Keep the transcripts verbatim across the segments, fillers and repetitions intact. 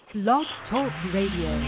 Blog Talk Radio.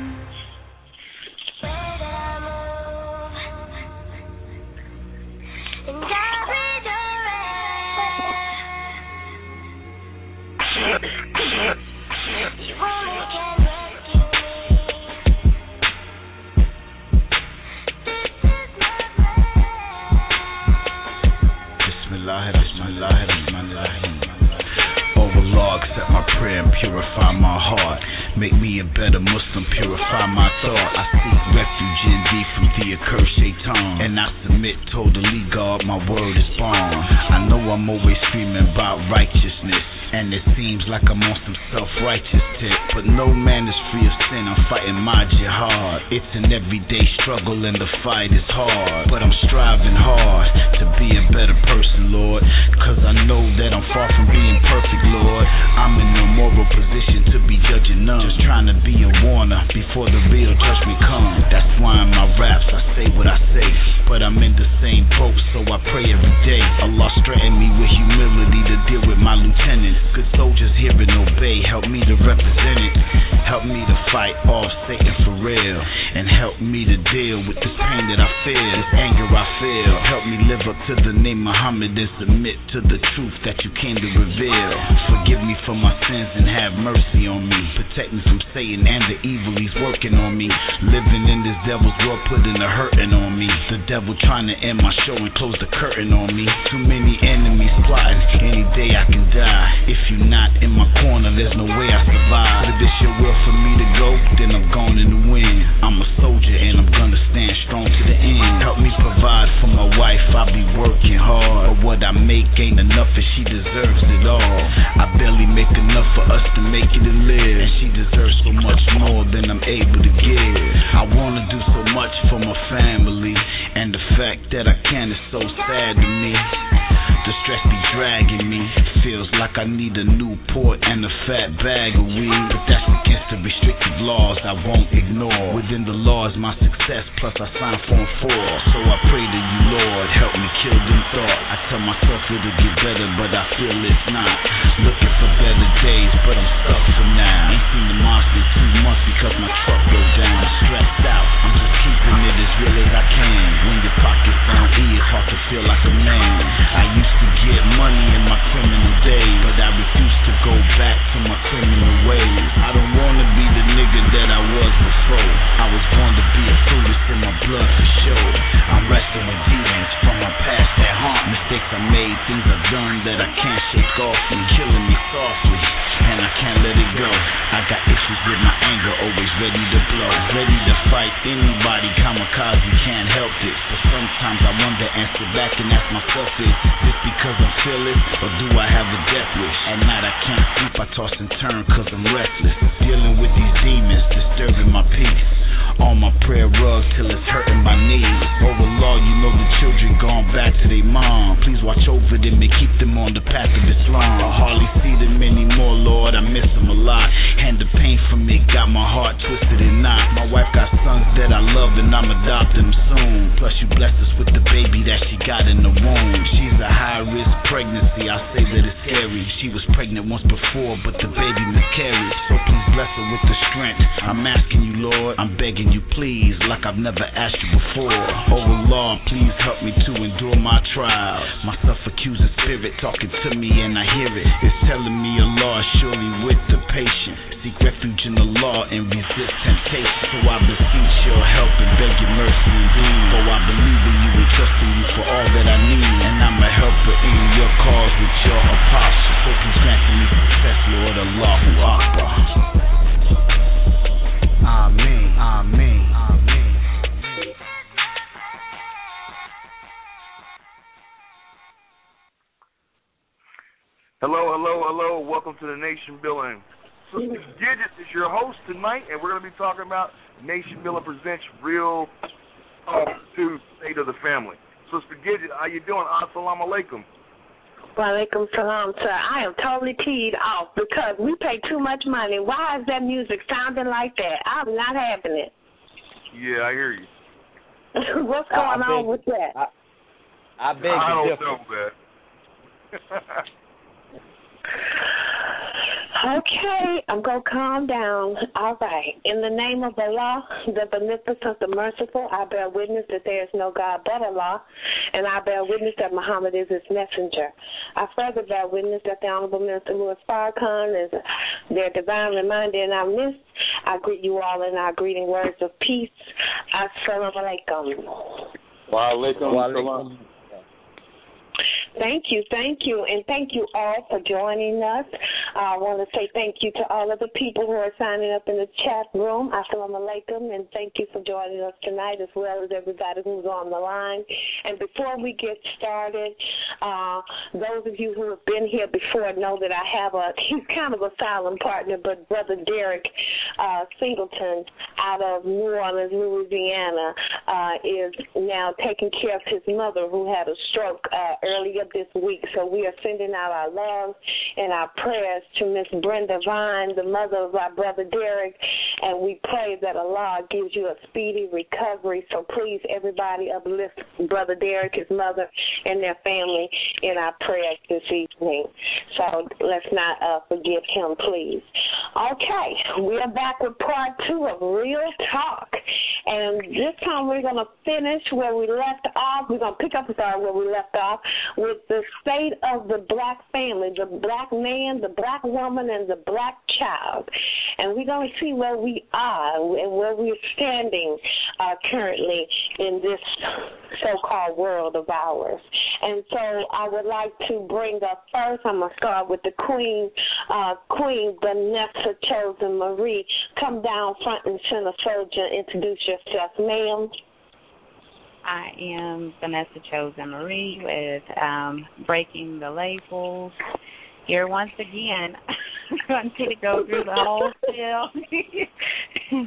Oh Lord, accept my prayer and purify my heart. Make me a better Muslim, purify my thought. I seek refuge in thee from the accursed Shaitan, and I submit totally, God, my word is bond. I know I'm always screaming about righteousness, and it seems like I'm on some self-righteous tip, but no man is free of sin. I'm fighting my jihad. It's an everyday struggle and the fight is hard, but I'm striving hard to be a better person, Lord, cause I know that I'm far from being perfect, Lord. I'm in no moral position to be judging none, just trying to be a warner before the real judgment comes. That's why in my raps I say what I say, but I'm in the same boat, so I pray every day. Allah strengthen me with humility to deal with my lieutenants. Good soldiers hear and obey, help me to represent it. Help me to fight off Satan for real, and help me to deal with this pain that I feel, this anger I feel. Help me live up to the name Muhammad and submit to the truth that you came to reveal. Forgive me for my sins and have mercy on me. Protect me from Satan and the evil he's working on me. Living in this devil's world, putting the hurting on me. The devil trying to end my show and close the curtain on me. Too many enemies plotting, any day I can die. If you're not in my corner, there's no way I survive. If it's your will for me to go, then I'm gone in the wind. I'm a soldier and I'm gonna stand strong to the end. Help me provide for my wife, I be working hard, but what I make ain't enough and she deserves it all. I barely make enough for us to make it and live, and she deserves so much more than I'm able to give. I wanna do so much for my family, and the fact that I can is so sad to me. The stress be dragging me, feels like I need a Newport and a fat bag of weed, but that's against the restrictive laws I won't ignore. Within the laws my success, plus I signed for and for. So I pray to you, Lord, help me kill them thoughts. I tell myself it'll get better, but I feel it's not. Looking for better days, but I'm stuck for now. Ain't seen the monster in two months because my truck broke down. I'm stressed out, I'm just keeping it as real as I can. When your pockets on E, it's hard to feel like a man. I used to get money in my criminal days, but I refuse to go back to my criminal ways. I don't wanna be the nigga that I was before. I was born to be a fool, it's in my blood for sure. I'm wrestling with demons from my past that haunt. Mistakes I made, things I've done that I can't shake off and killing me softly, and I can't let it go. I got issues with my anger, always ready to blow, ready to fight anybody, kamikaze, can't help it. But sometimes I wonder, answer back and ask myself, is this because I'm feeling, or do I have a death wish? At night I can't sleep, I toss and turn cause I'm restless, dealing with these demons, disturbing my peace. On my prayer rug till it's hurting my knees. Over law, you know the children gone back to their mom. Please watch over them and keep them on the path of Islam. I hardly see them anymore, Lord, I miss them a lot. And the pain from it got my heart twisted and knot. My wife got sons that I love and I'm adopting them soon. Plus you blessed us with the baby that she got in the womb. She's a high-risk pregnancy, I say that it's scary. She was pregnant once before, but the baby miscarried. So please bless her with the strength. I'm asking you, Lord, I'm begging you please, like I've never asked you before. Oh Lord, please help me to endure my trials. My self-accusing spirit talking to me and I hear it. It's telling me, Allah, surely with the patient. Seek refuge in the law and resist temptation. So I beseech your help and beg your mercy indeed. For I believe in you and trust in you for all that I need, and I'm a helper in your cause with your apostle. So please grant me success, Lord, Allahu Akbar. Amen, amen, amen. Hello, hello, hello. Welcome to the Nation Building. Sister Gidget is your host tonight, and we're going to be talking about Nation Building Presents Real Talk to State of the Family. Sister Gidget, how you doing? Assalamu alaikum. Walaikum salam, sir. I am totally teed off because we pay too much money. Why is that music sounding like that? I'm not having it. Yeah, I hear you. What's going on with that? I, I beg I to don't differ. know, man. Okay, I'm going to calm down. All right. In the name of Allah, the Beneficent, the Merciful, I bear witness that there is no God but Allah, and I bear witness that Muhammad is his messenger. I further bear witness that the Honorable Minister Louis Farrakhan is their divine reminder in our midst. I greet you all in our greeting words of peace. Assalamu alaikum. Wa alaikum salam. Thank you, thank you, and thank you all for joining us. I want to say thank you to all of the people who are signing up in the chat room. Assalamu alaikum, and thank you for joining us tonight, as well as everybody who's on the line. And before we get started, uh, those of you who have been here before know that I have a, he's kind of a silent partner, but Brother Derek uh, Singleton out of New Orleans, Louisiana, uh, is now taking care of his mother who had a stroke uh, earlier this week. So we are sending out our love and our prayers to Miss Brenda Vine, the mother of our brother Derek, and we pray that Allah gives you a speedy recovery. So please, everybody, uplift Brother Derek, his mother, and their family in our prayers this evening. So let's not uh, forget him, please. Okay, we are back with part two of Real Talk, and this time we're going to finish where we left off. We're going to pick up sorry, where we left off with the state of the black family, the black man, the black woman, and the black child. And we're going to see where we are and where we're standing uh, currently in this so-called world of ours. And so I would like to bring up first, I'm going to start with the Queen, uh, Queen Vanessa Chosen Marie. Come down front and center, soldier, introduce yourself, ma'am. I am Vanessa Chosen Marie with um, Breaking the Labels. Here once again, I'm going to go through the whole film.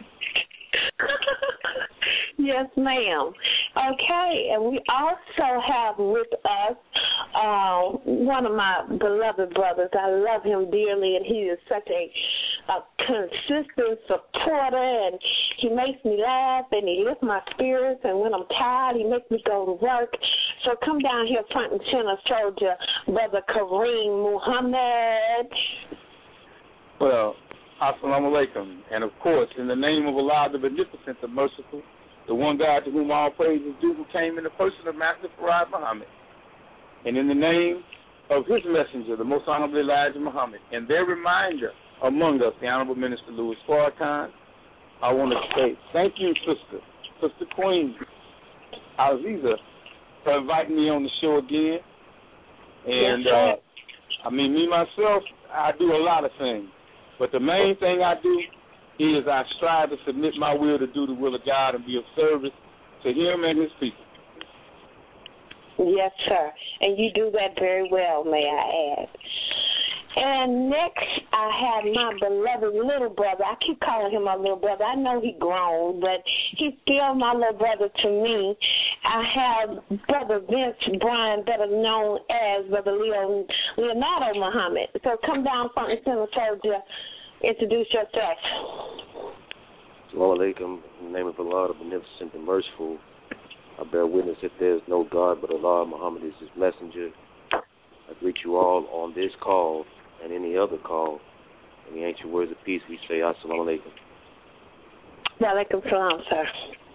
Yes, ma'am. Okay, and we also have with us uh, one of my beloved brothers. I love him dearly, and he is such a, a consistent supporter, and he makes me laugh, and he lifts my spirits, and when I'm tired, he makes me go to work. So come down here front and center, soldier, Brother Kareem Muhammad. Well, assalamu alaikum. And, of course, in the name of Allah, the Beneficent, the Merciful, the one God to whom all praise is due, who came in the person of Master Farad Muhammad, and in the name of his messenger, the Most Honorable Elijah Muhammad, and their reminder among us, the Honorable Minister Louis Farrakhan, I want to say thank you, Sister, Sister Queen Aziza, for inviting me on the show again. And, yes, uh, I mean, me, myself, I do a lot of things. But the main thing I do is I strive to submit my will to do the will of God and be of service to him and his people. Yes, sir. And you do that very well, may I add. And next, I have my beloved little brother. I keep calling him my little brother. I know he grown, but he's still my little brother to me. I have Brother Vince Bryan, better known as Brother Leo, Leonardo Muhammad. So come down front and center, soldier. Introduce yourself. Assalamu alaikum. In the name of Allah, the Beneficent and Merciful, I bear witness that there is no God but Allah. Muhammad is his messenger. I greet you all on this call and any other call. In the ancient words of peace, we say Assalamu alaikum. Wa alaikum salam, sir.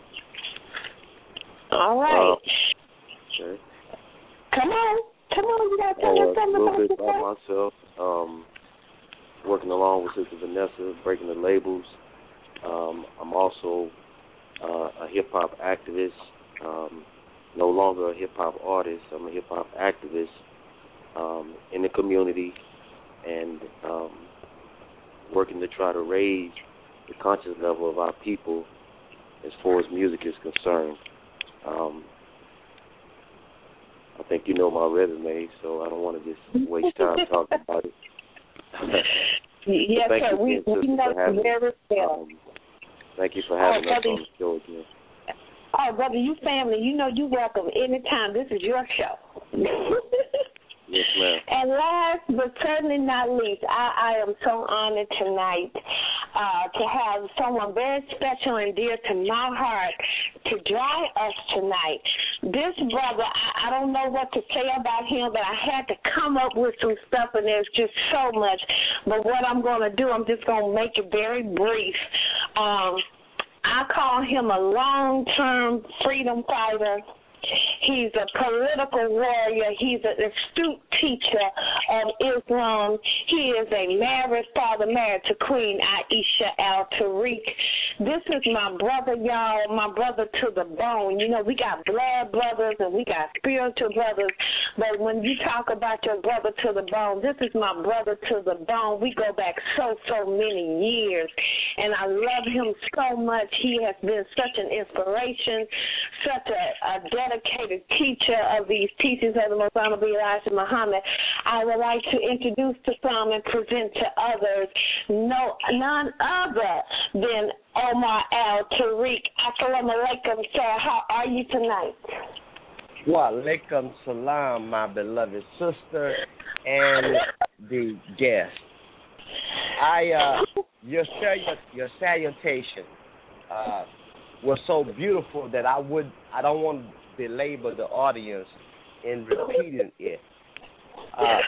All right. Uh, okay. Come on. Come on. You got to tell uh, us something a little about bit yourself. about myself. Um, working along with Sister Vanessa, breaking the labels. Um, I'm also uh, a hip-hop activist. Um, no longer a hip-hop artist. I'm a hip-hop activist um, in the community and um, working to try to raise the conscious level of our people as far as music is concerned. Um, I think you know my resume, so I don't want to just waste time talking about it. Yes, sir. We, we know you very well. Um, thank you for having oh, us on the show again. Oh, brother, you family, you know you're welcome anytime. This is your show. Yes, ma'am. And last but certainly not least, I, I am so honored tonight uh, to have someone very special and dear to my heart to join us tonight. This brother, I, I don't know what to say about him, but I had to come up with some stuff, and there's just so much. But what I'm going to do, I'm just going to make it very brief. Um, I call him a long-term freedom fighter. He's a political warrior. He's an astute teacher of Islam. He is a married father, married to Queen Aisha Al-Tariq. This is my brother, y'all, my brother to the bone. You know, we got blood brothers and we got spiritual brothers, but when you talk about your brother to the bone, this is my brother to the bone. We go back so, so many years, and I love him so much. He has been such an inspiration, such a, a dedicated teacher of these teachings of the Most Honorable Elijah Muhammad. I would like to introduce to some and present to others no none other than Omar Al-Tariq. Assalamu alaikum, sir. How are you tonight? Wa alaikum salam, my beloved sister and the guest. I uh, your your salutation uh, was so beautiful that I would I don't want to belabor the audience in repeating it. Uh,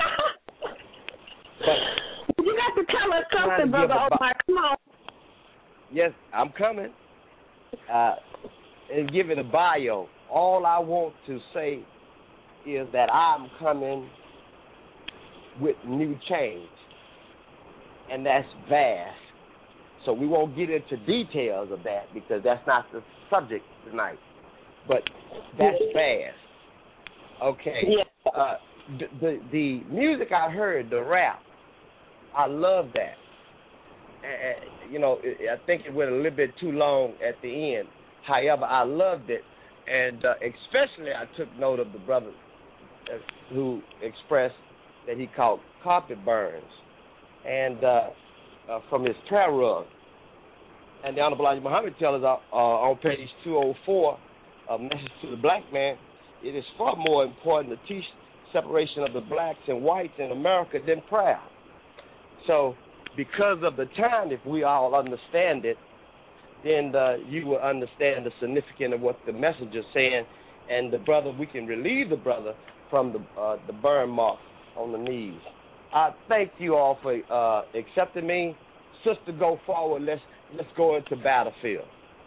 but you got to tell us something, brother Omar. Come on. Yes, I'm coming. Uh, and give it a bio. All I want to say is that I'm coming with new change, and that's vast. So we won't get into details of that because that's not the subject tonight. But that's fast. Okay. Yeah. Uh, the, the the music I heard, the rap, I love that. Uh, you know, I think it went a little bit too long at the end. However, I loved it, and uh, especially I took note of the brother who expressed that he caught carpet burns, and uh, uh, from his prayer rug. And the Honorable Elijah Muhammad tells us uh, on page two oh four. A message to the black man, it is far more important to teach separation of the blacks and whites in America than prayer. So because of the time, if we all understand it, then uh, you will understand the significance of what the messenger is saying, and the brother, we can relieve the brother from the uh, the burn mark on the knees. I thank you all for uh, accepting me. Sister, go forward. Let's, let's go into battlefield.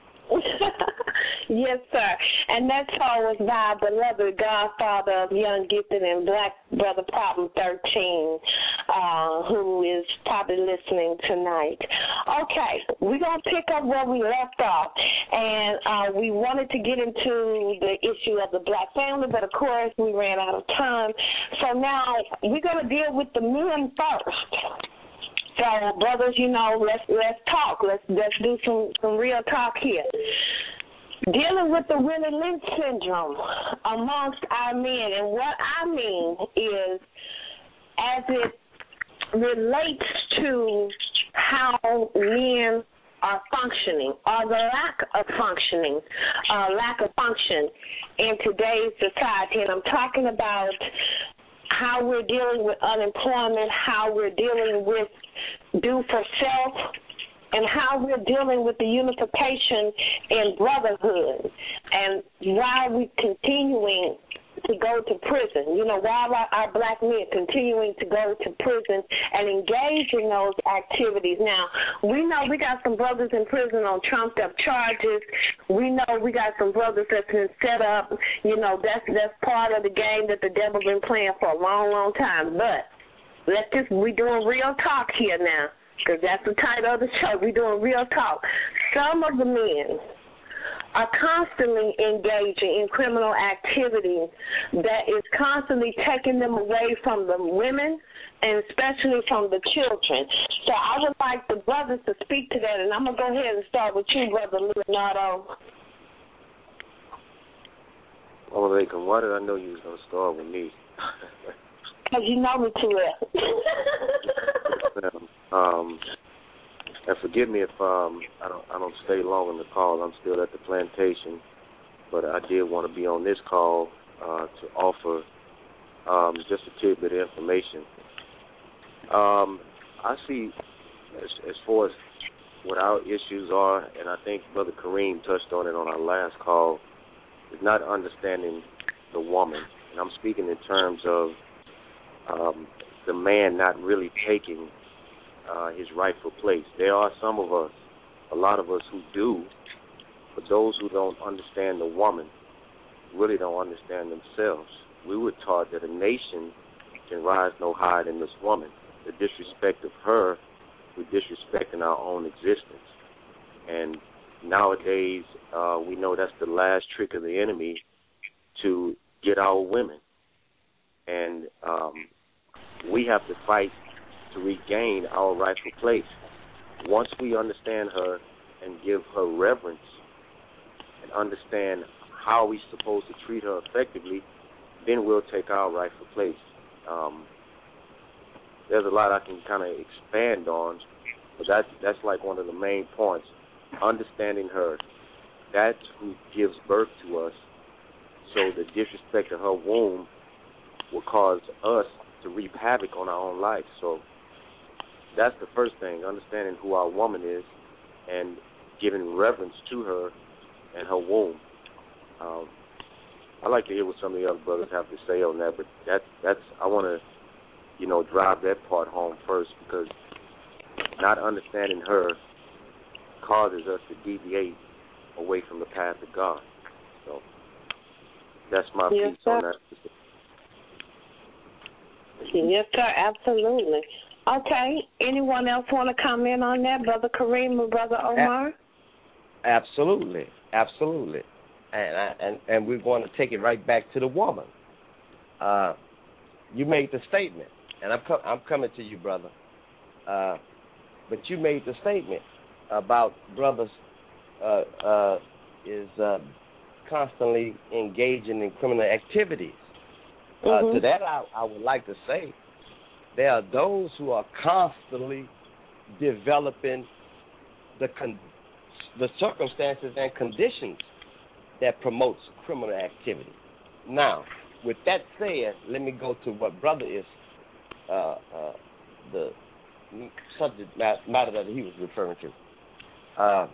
Yes, sir. And that song was by beloved godfather of Young Gifted and Black Brother Problem thirteen, uh, who is probably listening tonight. Okay, we're going to pick up where we left off. And uh, we wanted to get into the issue of the black family, but, of course, we ran out of time. So now we're going to deal with the men first. So, brothers, you know, let's let's talk. Let's let's do some, some real talk here. Dealing with the Willie Lynch syndrome amongst our men, and what I mean is as it relates to how men are functioning, or the lack of functioning, uh, lack of function in today's society. And I'm talking about how we're dealing with unemployment, how we're dealing with do for self, and how we're dealing with the unification in brotherhood, and why we're continuing to go to prison. You know, why are our black men continuing to go to prison and engage in those activities? Now, we know we got some brothers in prison on trumped-up charges. We know we got some brothers that's been set up. You know, that's that's part of the game that the devil been playing for a long, long time. But let's just, we doing real talk here now, because that's the title of the show. We're doing real talk. Some of the men are constantly engaging in criminal activity that is constantly taking them away from the women and especially from the children. So I would like the brothers to speak to that, and I'm going to go ahead and start with you, Brother Leonardo. Oh, Lincoln, why did I know you was going to start with me? Because you know me too well. um, and forgive me if um, I don't I don't stay long on the call. I'm still at the plantation, but I did want to be on this call uh, to offer um, just a tidbit of information. Um, I see, as, as far as what our issues are, and I think Brother Kareem touched on it on our last call, is not understanding the woman. And I'm speaking in terms of um, the man not really taking uh, his rightful place. There are some of us, a lot of us who do, but those who don't understand the woman really don't understand themselves. We were taught that a nation can rise no higher than this woman. The disrespect of her, we're disrespecting our own existence. And nowadays, uh, we know that's the last trick of the enemy to get our women. And um, we have to fight to regain our rightful place. Once we understand her and give her reverence and understand how we're supposed to treat her effectively, then we'll take our rightful place. Um, there's a lot I can kind of expand on, but that's, that's like one of the main points. Understanding her, that's who gives birth to us, so the disrespect of her womb will cause us to reap havoc on our own life. So that's the first thing, understanding who our woman is and giving reverence to her and her womb. Um, I'd like to hear what some of the other brothers have to say on that, but that's, that's I want to, you know, drive that part home first, because not understanding her causes us to deviate away from the path of God. So that's my yes, piece sir. on that. Yes, sir, absolutely. Okay, anyone else want to comment on that, Brother Kareem or Brother Omar? Absolutely, absolutely. And, I, and and we're going to take it right back to the woman. Uh, you made the statement, and I'm com- I'm coming to you, brother. Uh, but you made the statement about brothers uh, uh, is uh, constantly engaging in criminal activities. Uh, mm-hmm. To that, I, I would like to say there are those who are constantly developing the con- the circumstances and conditions that promotes criminal activity. Now, with that said, let me go to what brother is, uh, uh, the subject matter that he was referring to. Uh,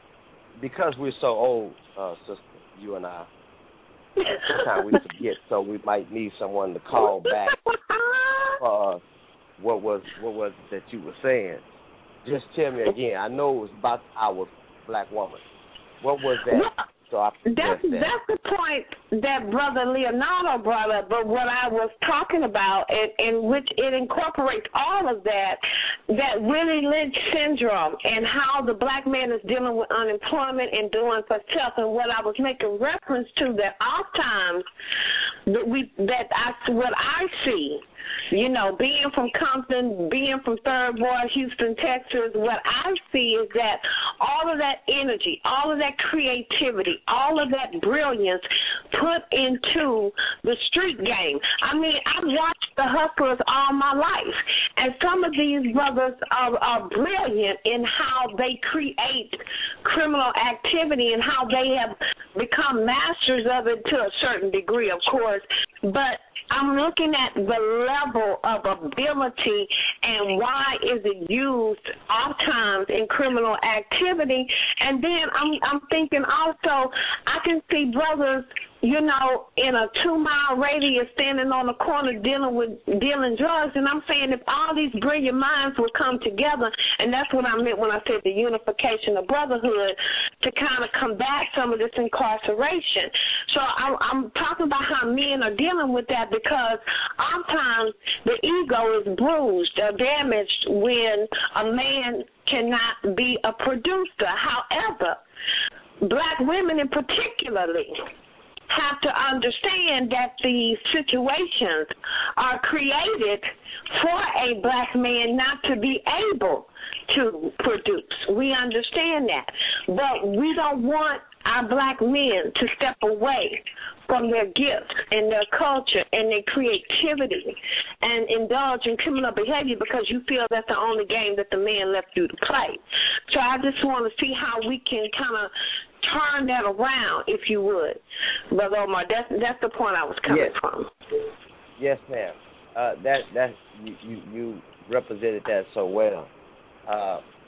because we're so old, uh, sister, you and I, sometimes we forget, so we might need someone to call back for uh, what was what was it that you were saying. Just tell me again. I know it was about our black woman. What was that? So I that's that. that's the point that Brother Leonardo brought up. But what I was talking about, and in which it incorporates all of that, that Willie Lynch syndrome and how the black man is dealing with unemployment and doing for self. And what I was making reference to, that oftentimes that we that I what I see. You know, being from Compton, being from Third Ward, Houston, Texas, what I see is that all of that energy, all of that creativity, all of that brilliance put into the street game. I mean, I've watched the hustlers all my life, and some of these brothers are, are brilliant in how they create criminal activity and how they have become masters of it to a certain degree, of course, but I'm looking at the level of ability and why is it used oftentimes in criminal activity. And then I'm I'm thinking also I can see brothers, you know, in a two-mile radius standing on the corner dealing with dealing drugs. And I'm saying if all these brilliant minds would come together, and that's what I meant when I said the unification of brotherhood, to kind of combat some of this incarceration. So I, I'm talking about how men are dealing with that, because oftentimes the ego is bruised or damaged when a man cannot be a producer. However, black women in particularly have to understand that the situations are created for a black man not to be able to produce. We understand that. But we don't want our black men to step away from their gifts and their culture and their creativity and indulge in criminal behavior because you feel that's the only game that the man left you to play. So I just want to see how we can kind of turn that around, if you would, Brother Omar. That's that's the point I was coming yes. from. Yes, ma'am. Uh, that that you, you you represented that so well. Uh,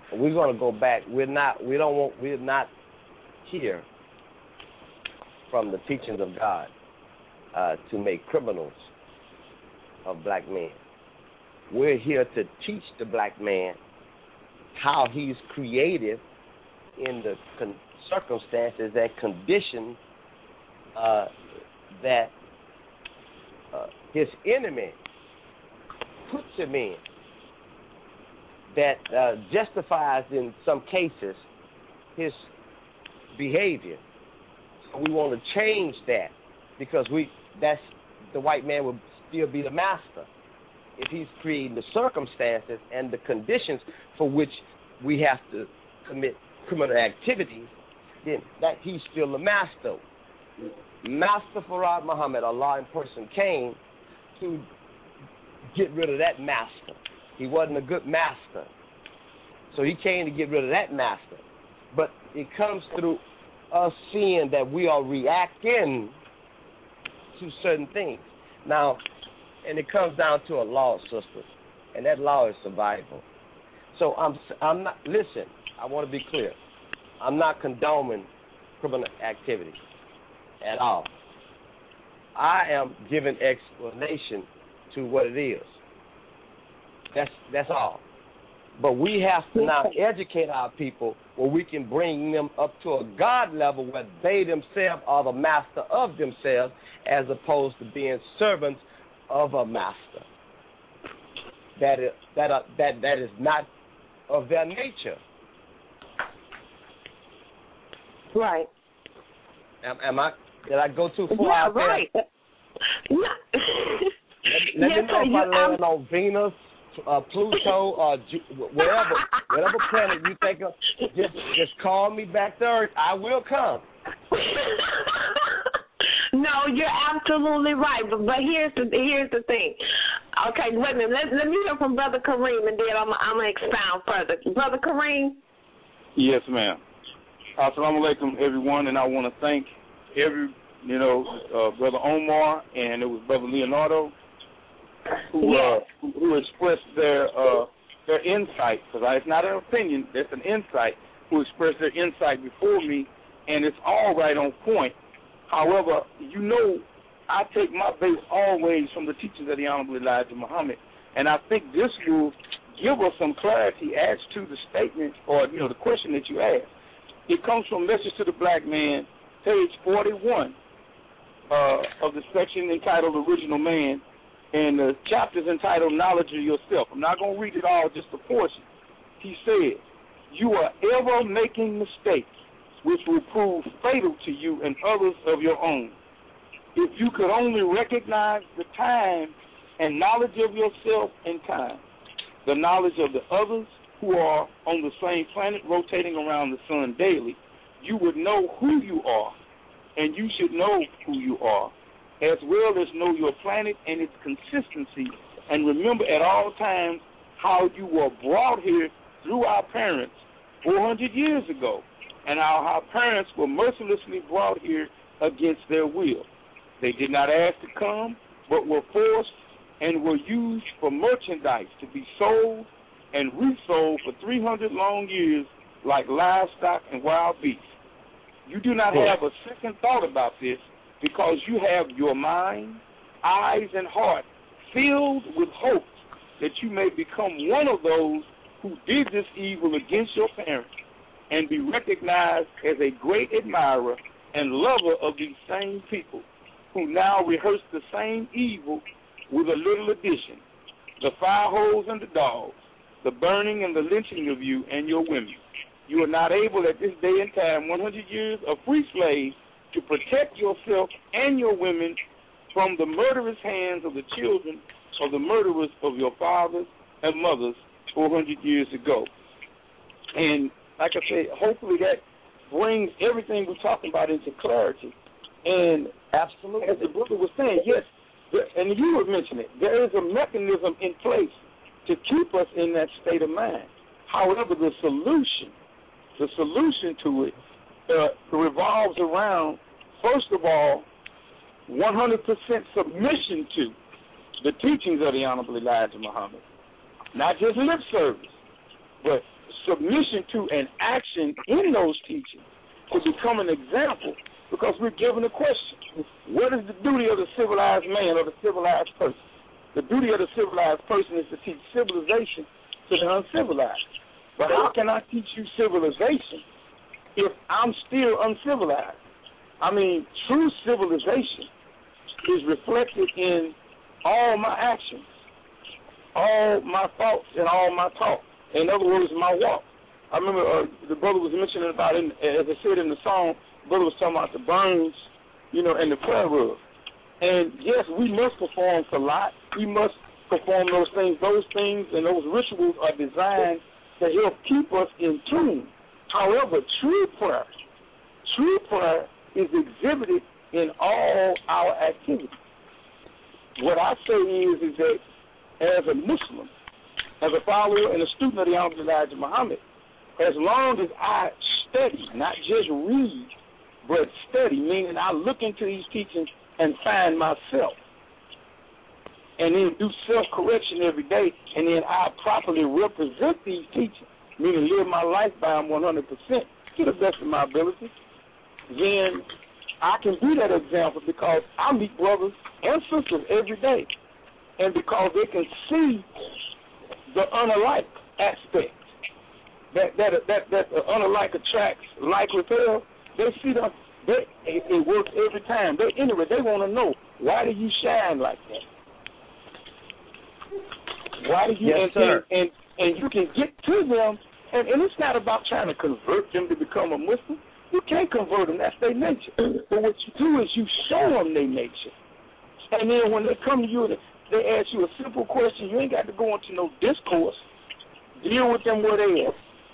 We're going to go back. We're not. We don't want. We're not here from the teachings of God uh, to make criminals of black men. We're here to teach the black man how he's created in the con- circumstances and conditions uh, that uh, his enemy puts him in, that uh, justifies in some cases his behavior. So we want to change that because we that's the white man will still be the master if he's creating the circumstances and the conditions for which we have to commit criminal activities. Then that he's still the master. Master Farad Muhammad, Allah in person, came to get rid of that master. He wasn't a good master. So he came to get rid of that master. But it comes through us seeing that we are reacting to certain things. Now, and it comes down to a law, sisters, and that law is survival. So I'm, I'm not, listen, I want to be clear. I'm not condoning criminal activity at all. I am giving explanation to what it is. That's that's all. But we have to now educate our people where we can bring them up to a God level where they themselves are the master of themselves as opposed to being servants of a master. That is, that, uh, that, that is not of their nature. Right. Am, am I? Did I go too far? Yeah, out there? right. No. let let yes, me know if you, I land on Venus, uh, Pluto, or Ju- whatever, whatever planet you think of. Just, just call me back to Earth. I will come. No, you're absolutely right. But, but here's the here's the thing. Okay, wait a minute. Let, let me hear from Brother Kareem, and then I'm I'm gonna expound further. Brother Kareem. Yes, ma'am. Assalamu alaikum, everyone, and I want to thank every, you know, uh, Brother Omar and it was Brother Leonardo who yes. uh, who, who expressed their uh, their insight, because it's not an opinion, it's an insight, who expressed their insight before me, and it's all right on point. However, you know, I take my base always from the teachings of the Honorable Elijah Muhammad, and I think this will give us some clarity as to the statement or, you know, the question that you asked. It comes from Message to the Black Man, page forty-one uh, of the section entitled Original Man, and the chapter is entitled Knowledge of Yourself. I'm not going to read it all, just a portion. He said, you are ever making mistakes which will prove fatal to you and others of your own. If you could only recognize the time and knowledge of yourself and time, the knowledge of the others who are on the same planet rotating around the sun daily, you would know who you are, and you should know who you are, as well as know your planet and its consistency, and remember at all times how you were brought here through our parents four hundred years ago, and how our parents were mercilessly brought here against their will. They did not ask to come, but were forced and were used for merchandise to be sold and resold for three hundred long years like livestock and wild beasts. You do not have a second thought about this because you have your mind, eyes, and heart filled with hope that you may become one of those who did this evil against your parents and be recognized as a great admirer and lover of these same people who now rehearse the same evil with a little addition: the fire hose and the dogs, the burning and the lynching of you and your women. You are not able at this day and time, one hundred years of free slaves, to protect yourself and your women from the murderous hands of the children of the murderers of your fathers and mothers four hundred years ago. And like I say, hopefully that brings everything we're talking about into clarity. And absolutely, as the brother was saying, yes, and you were mentioning it, there is a mechanism in place to keep us in that state of mind. However, the solution, the solution to it uh, revolves around, first of all, one hundred percent submission to the teachings of the Honorable Elijah Muhammad. Not just lip service, but submission to and action in those teachings to become an example, because we're given a question. What is the duty of the civilized man or the civilized person? The duty of the civilized person is to teach civilization to the uncivilized. But how can I teach you civilization if I'm still uncivilized? I mean, true civilization is reflected in all my actions, all my thoughts, and all my talk. In other words, my walk. I remember uh, the brother was mentioning about, in, as I said in the song, the brother was talking about the burns, you know, and the prayer rug. And yes, we must perform salat. We must perform those things. Those things and those rituals are designed to help keep us in tune. However, true prayer, true prayer is exhibited in all our activities. What I say is, is that as a Muslim, as a follower and a student of the Honorable Elijah Muhammad, as long as I study, not just read, but study, meaning I look into these teachings and find myself, and then do self-correction every day, and then I properly represent these teachings, meaning live my life by them one hundred percent to the best of my ability, then I can be that example, because I meet brothers and sisters every day, and because they can see the unalike aspect, that that that that the unalike attracts like repel. They see the they it, it works every time. They anyway they want to know, why do you shine like that? Why do you yes, and, sir. and, and and you can get to them, and, and it's not about trying to convert them to become a Muslim. You can't convert them, that's their nature. But what you do is you show them their nature. And then when they come to you and they ask you a simple question, you ain't got to go into no discourse. Deal with them where they at.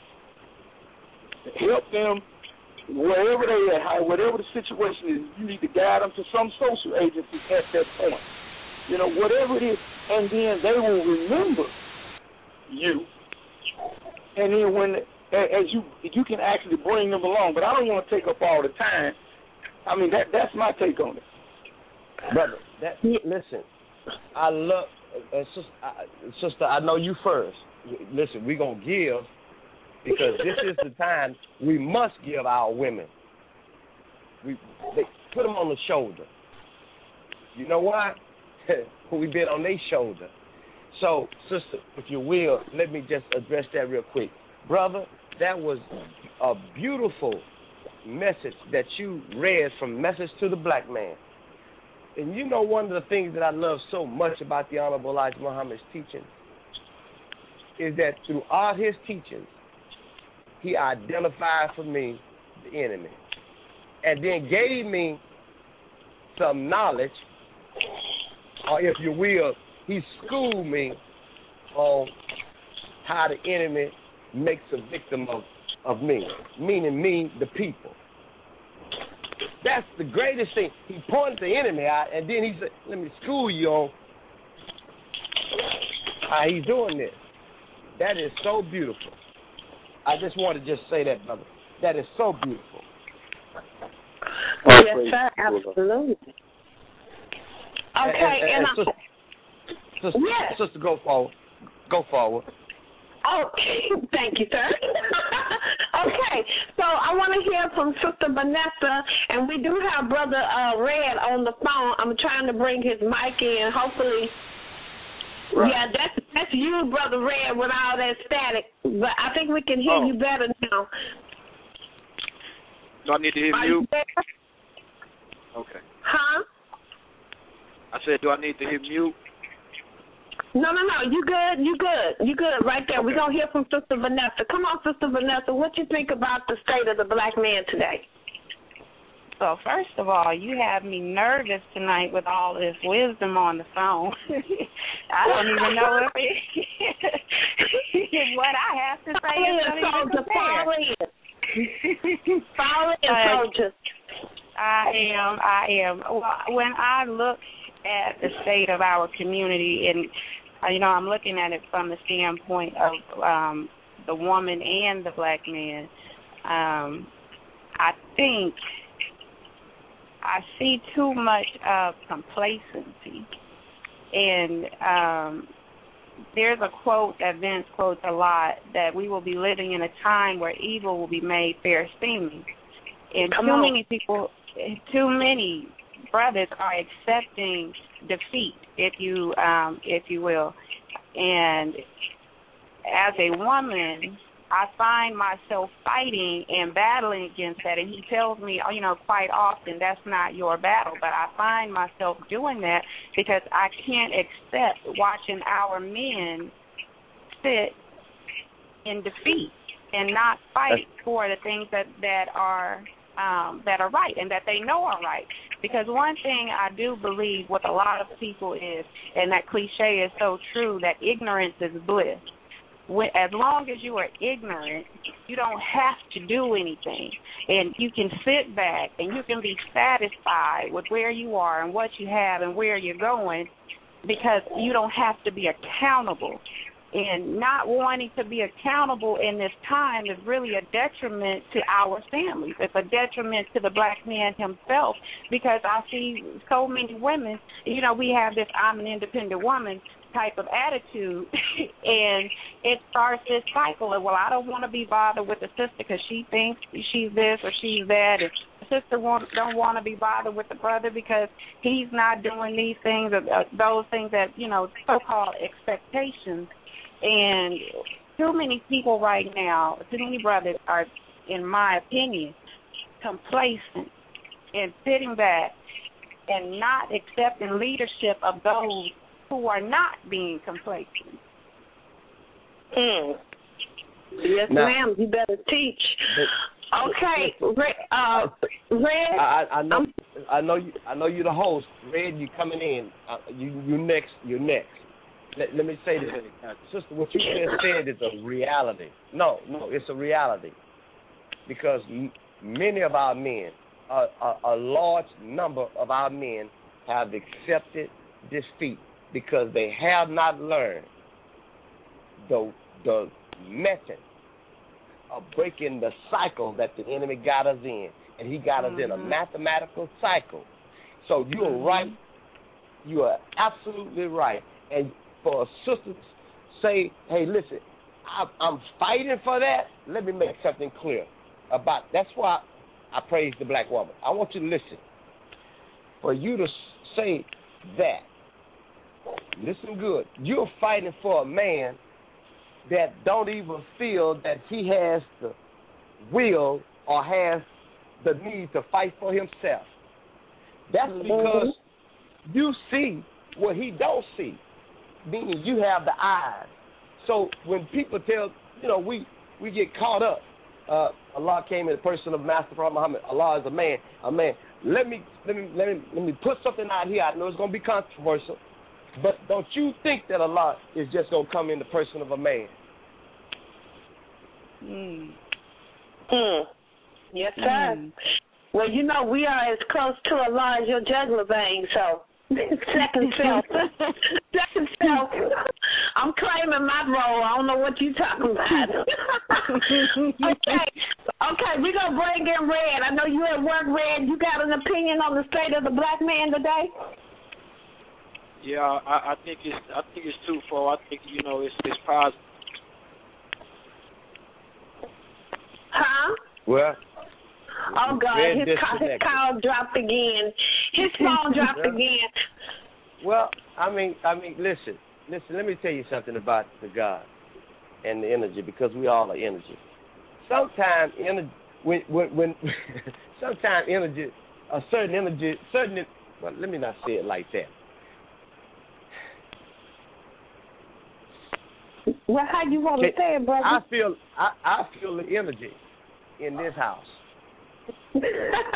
Help them wherever they at, whatever the situation is. You need to guide them to some social agency at that point. You know, whatever it is, and then they will remember you. And then when, as you, you can actually bring them along. But I don't want to take up all the time. I mean, that that's my take on it. Brother, that, listen, I love, uh, sister, I, sister, I know you first. Listen, we're going to give, because this is the time we must give our women. We they put them on the shoulder. You know why? We've been on their shoulder. So, sister, if you will, let me just address that real quick. Brother, that was a beautiful message that you read from Message to the Black Man. And you know, one of the things that I love so much about the Honorable Elijah Muhammad's teaching is that throughout his teachings, he identified for me the enemy and then gave me some knowledge, or if you will, he schooled me on how the enemy makes a victim of, of me, meaning me, the people. That's the greatest thing. He pointed the enemy out, and then he said, let me school you on how he's doing this. That is so beautiful. I just want to just say that, brother. That is so beautiful. Yes, sir, absolutely. Okay, and, and, and, and sister, sister, yes. sister, go forward. Go forward. Okay, thank you, sir. Okay, so I want to hear from Sister Vanessa, and we do have Brother uh, Red on the phone. I'm trying to bring his mic in. Hopefully, right. Yeah, that's that's you, Brother Red, with all that static. But I think we can hear oh. you better now. Do I need to hear Are mute? You there? Okay. Huh? I said, do I need to hear mute? No, no, no. You good? You good? You good? Right there. Okay. We're gonna hear from Sister Vanessa. Come on, Sister Vanessa. What you think about the state of the black man today? So first of all, you have me nervous tonight with all this wisdom on the phone. I don't even know if it, what I have to say is not even compared. Follow in, soldiers. I am. I am. When I look at the state of our community, and you know, I'm looking at it from the standpoint of um, the woman and the black man. Um, I think I see too much of complacency, and um, there's a quote that Vince quotes a lot, that we will be living in a time where evil will be made fair seeming. And Come too on. many people, too many brothers are accepting defeat, if you um, if you will. And as a woman, I find myself fighting and battling against that. And he tells me, you know, quite often, that's not your battle. But I find myself doing that because I can't accept watching our men sit in defeat and not fight for the things that, that are um, that are right and that they know are right. Because one thing I do believe with a lot of people is, and that cliche is so true, that ignorance is bliss. When, as long as you are ignorant, you don't have to do anything. And you can sit back and you can be satisfied with where you are and what you have and where you're going, because you don't have to be accountable. And not wanting to be accountable in this time is really a detriment to our families. It's a detriment to the black man himself, because I see so many women, you know, we have this I'm an independent woman type of attitude, and it starts this cycle of, well, I don't want to be bothered with the sister because she thinks she's this or she's that, and the sister won't, don't want to be bothered with the brother because he's not doing these things or uh, those things that, you know, so-called expectations. And too many people right now, too many brothers are, in my opinion, complacent and sitting back and not accepting leadership of those who are not being complacent. Mm. Yes, now, ma'am. You better teach. But, okay, Red. Uh, Red. I, I know. I'm, I know you. I know you're the host. Red, you coming in. Uh, you you next. You're next. Let, let me say this, uh, sister. What you just said is a reality. No, no, it's a reality, because m- many of our men, uh, a, a large number of our men, have accepted defeat because they have not learned the the method of breaking the cycle that the enemy got us in, and he got mm-hmm. us in a mathematical cycle. So you're mm-hmm. right. You are absolutely right. And for a sister to say, hey, listen, I, I'm fighting for that, let me make something clear about. That's why I praise the black woman. I want you to listen. For you to say that, listen good, you're fighting for a man that don't even feel that he has the will or has the need to fight for himself. That's because you see what he don't see, meaning you have the eyes. So when people tell, you know, we, we get caught up. Uh, Allah came in the person of Master Prophet Muhammad. Allah is a man, a man. Let me let me let me let me put something out here. I know it's gonna be controversial, but don't you think that Allah is just gonna come in the person of a man? Mm. Mm. Yes, sir. Mm. Well, you know, we are as close to Allah as your jugular vein, so second self. Second self. I'm claiming my role. I don't know what you're talking about. okay. Okay, we're going to bring in Red. I know you at work, Red. You got an opinion on the state of the black man today? Yeah, I, I think it's I think it's twofold. I think, you know, it's it's positive. Huh? Well, oh, God, his call, his call dropped again. His phone dropped well, again. Well, I mean, I mean, listen, listen, let me tell you something about the God and the energy, because we all are energy. Sometimes energy, when, when, when sometimes energy, a certain energy, certain, well, let me not say it like that. Well, how you want to say it, brother? I feel, I, I feel the energy in this house. Okay,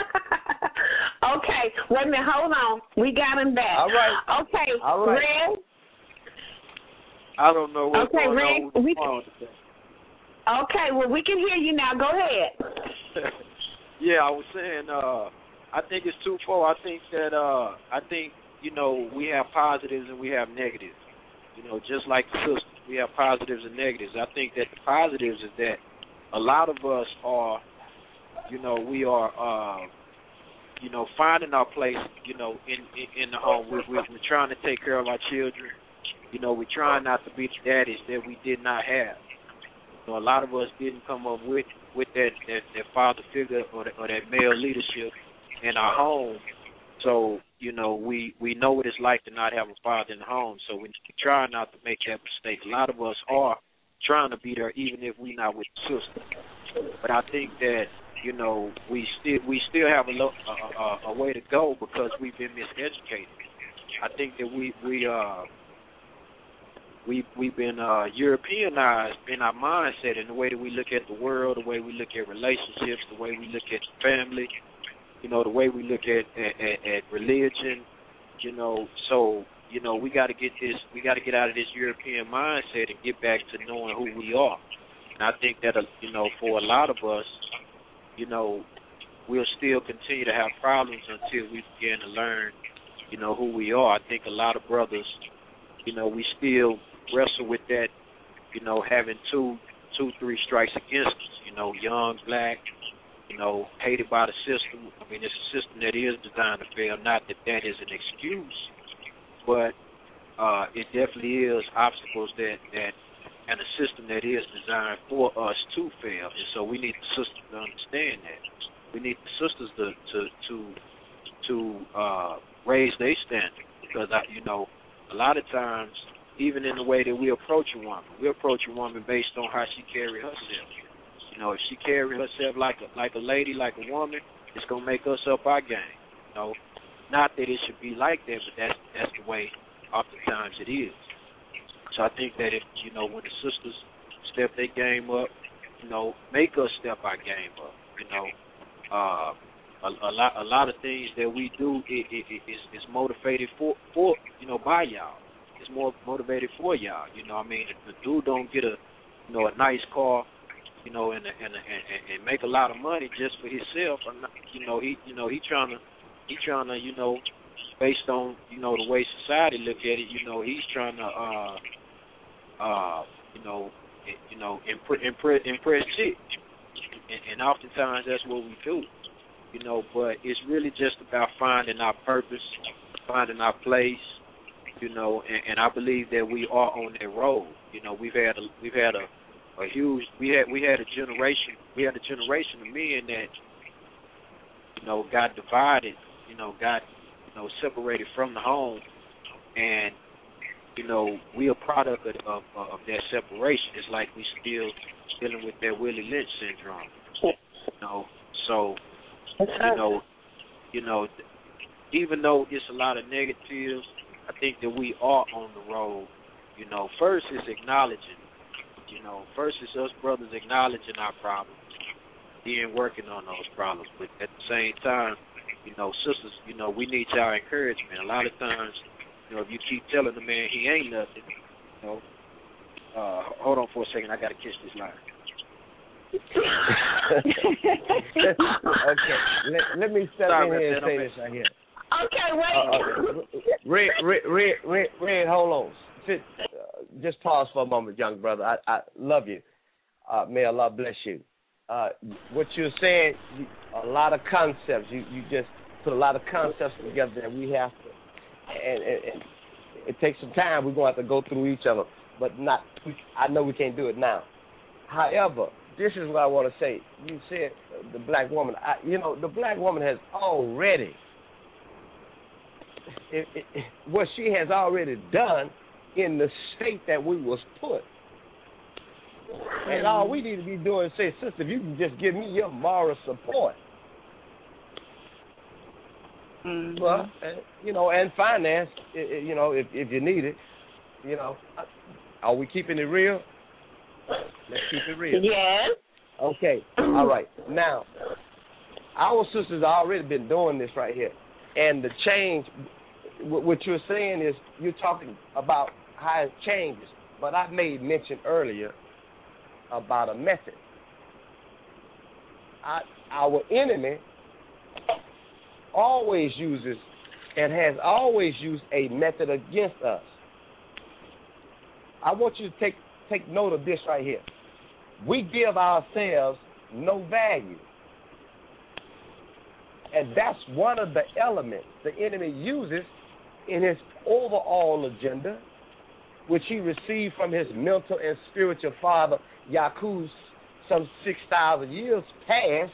wait a minute, hold on. We got him back. All right. Okay, all right. Red. I don't know what's okay, going Red, on with the we phone can, okay, well, we can hear you now. Go ahead. Yeah, I was saying, uh, I think it's twofold. I think that, uh, I think, you know, we have positives and we have negatives. You know, just like the sisters, we have positives and negatives. I think that the positives is that a lot of us are, you know, we are, uh, you know, finding our place, you know, in in, in the home. We're, we're, we're trying to take care of our children. you know, we're trying not to be the daddies that we did not have. You know, a lot of us didn't come up with with that that, that father figure or, the, or that male leadership in our home. So, you know, we, we know what it's like to not have a father in the home. So we try not to make that mistake. A lot of us are trying to be there, even if we're not with the sister. But I think that, you know, we still we still have a, lo- a, a, a way to go because we've been miseducated. I think that we we uh we we've been uh, Europeanized in our mindset in the way that we look at the world, the way we look at relationships, the way we look at family. You know, the way we look at, at, at religion, you know, so, you know, we got to get this, we got to get out of this European mindset and get back to knowing who we are. And I think that, uh, you know, for a lot of us, you know, we'll still continue to have problems until we begin to learn, you know, who we are. I think a lot of brothers, you know, we still wrestle with that, you know, having two, two, three strikes against us, you know, young, black, you know, hated by the system. I mean, it's a system that is designed to fail. Not that that is an excuse, but uh, it definitely is obstacles that, that, and a system that is designed for us to fail. And so we need the sisters to understand that. We need the sisters to to to, to uh, raise their standard because, I, you know, a lot of times, even in the way that we approach a woman, we approach a woman based on how she carry herself. You know, if she carry herself like a like a lady, like a woman, it's gonna make us up our game. You know, not that it should be like that, but that's that's the way oftentimes it is. So I think that if you know when the sisters step their game up, you know, make us step our game up. You know, uh, a, a lot a lot of things that we do it, it, it is is motivated for for you know by y'all. It's more motivated for y'all. You know, I mean, if the dude don't get a you know a nice car. You know, and and, and and make a lot of money just for himself. Or not, you know, he you know he trying to he trying to you know, based on you know the way society look at it. You know, he's trying to uh uh you know you know impress impress impress it, and, and oftentimes that's what we do. You know, but it's really just about finding our purpose, finding our place. You know, and, and I believe that we are on that road. You know, we've had a we've had a A huge, we had we had a generation, we had a generation of men that, you know, got divided, you know, got, you know, separated from the home, and, you know, we a product of, of, of that separation. It's like we still dealing with that Willie Lynch syndrome, you know. So, you know, you know, even though it's a lot of negatives, I think that we are on the road. You know, first is acknowledging. You know, first it's us brothers acknowledging our problems, then working on those problems. But at the same time, you know, sisters, you know, we need y'all encouragement. A lot of times, you know, if you keep telling the man he ain't nothing, you know, uh, hold on for a second, I got to kiss this line. Okay, let, let me step Sorry, in here and man, say I'm this right here. Okay, wait. Uh, uh, Red, Red, Red, Red, Red, hold on. Sit, uh, just pause for a moment, young brother. I, I love you. Uh, may Allah bless you. Uh, what you're saying, you, a lot of concepts. You, you just put a lot of concepts together that we have to, and, and, and it takes some time. We're going to have to go through each other, but not. I know we can't do it now. However, this is what I want to say. You said uh, the black woman. I, you know, the black woman has already, it, it, it, what she has already done in the state that we was put. And all we need to be doing is say, sister, if you can just give me your moral support. Mm-hmm. Well, uh, you know, and finance, you know, if, if you need it, you know. Are we keeping it real? Let's keep it real. Yes. Okay, all right. Now, our sisters have already been doing this right here. And the change, what you're saying is you're talking about how it changes. But I made mention earlier about a method. I, our enemy always uses and has always used a method against us. I want you to take, take note of this right here. We give ourselves no value. And that's one of the elements the enemy uses in his overall agenda which he received from his mental and spiritual father, Yaakov, some six thousand years past,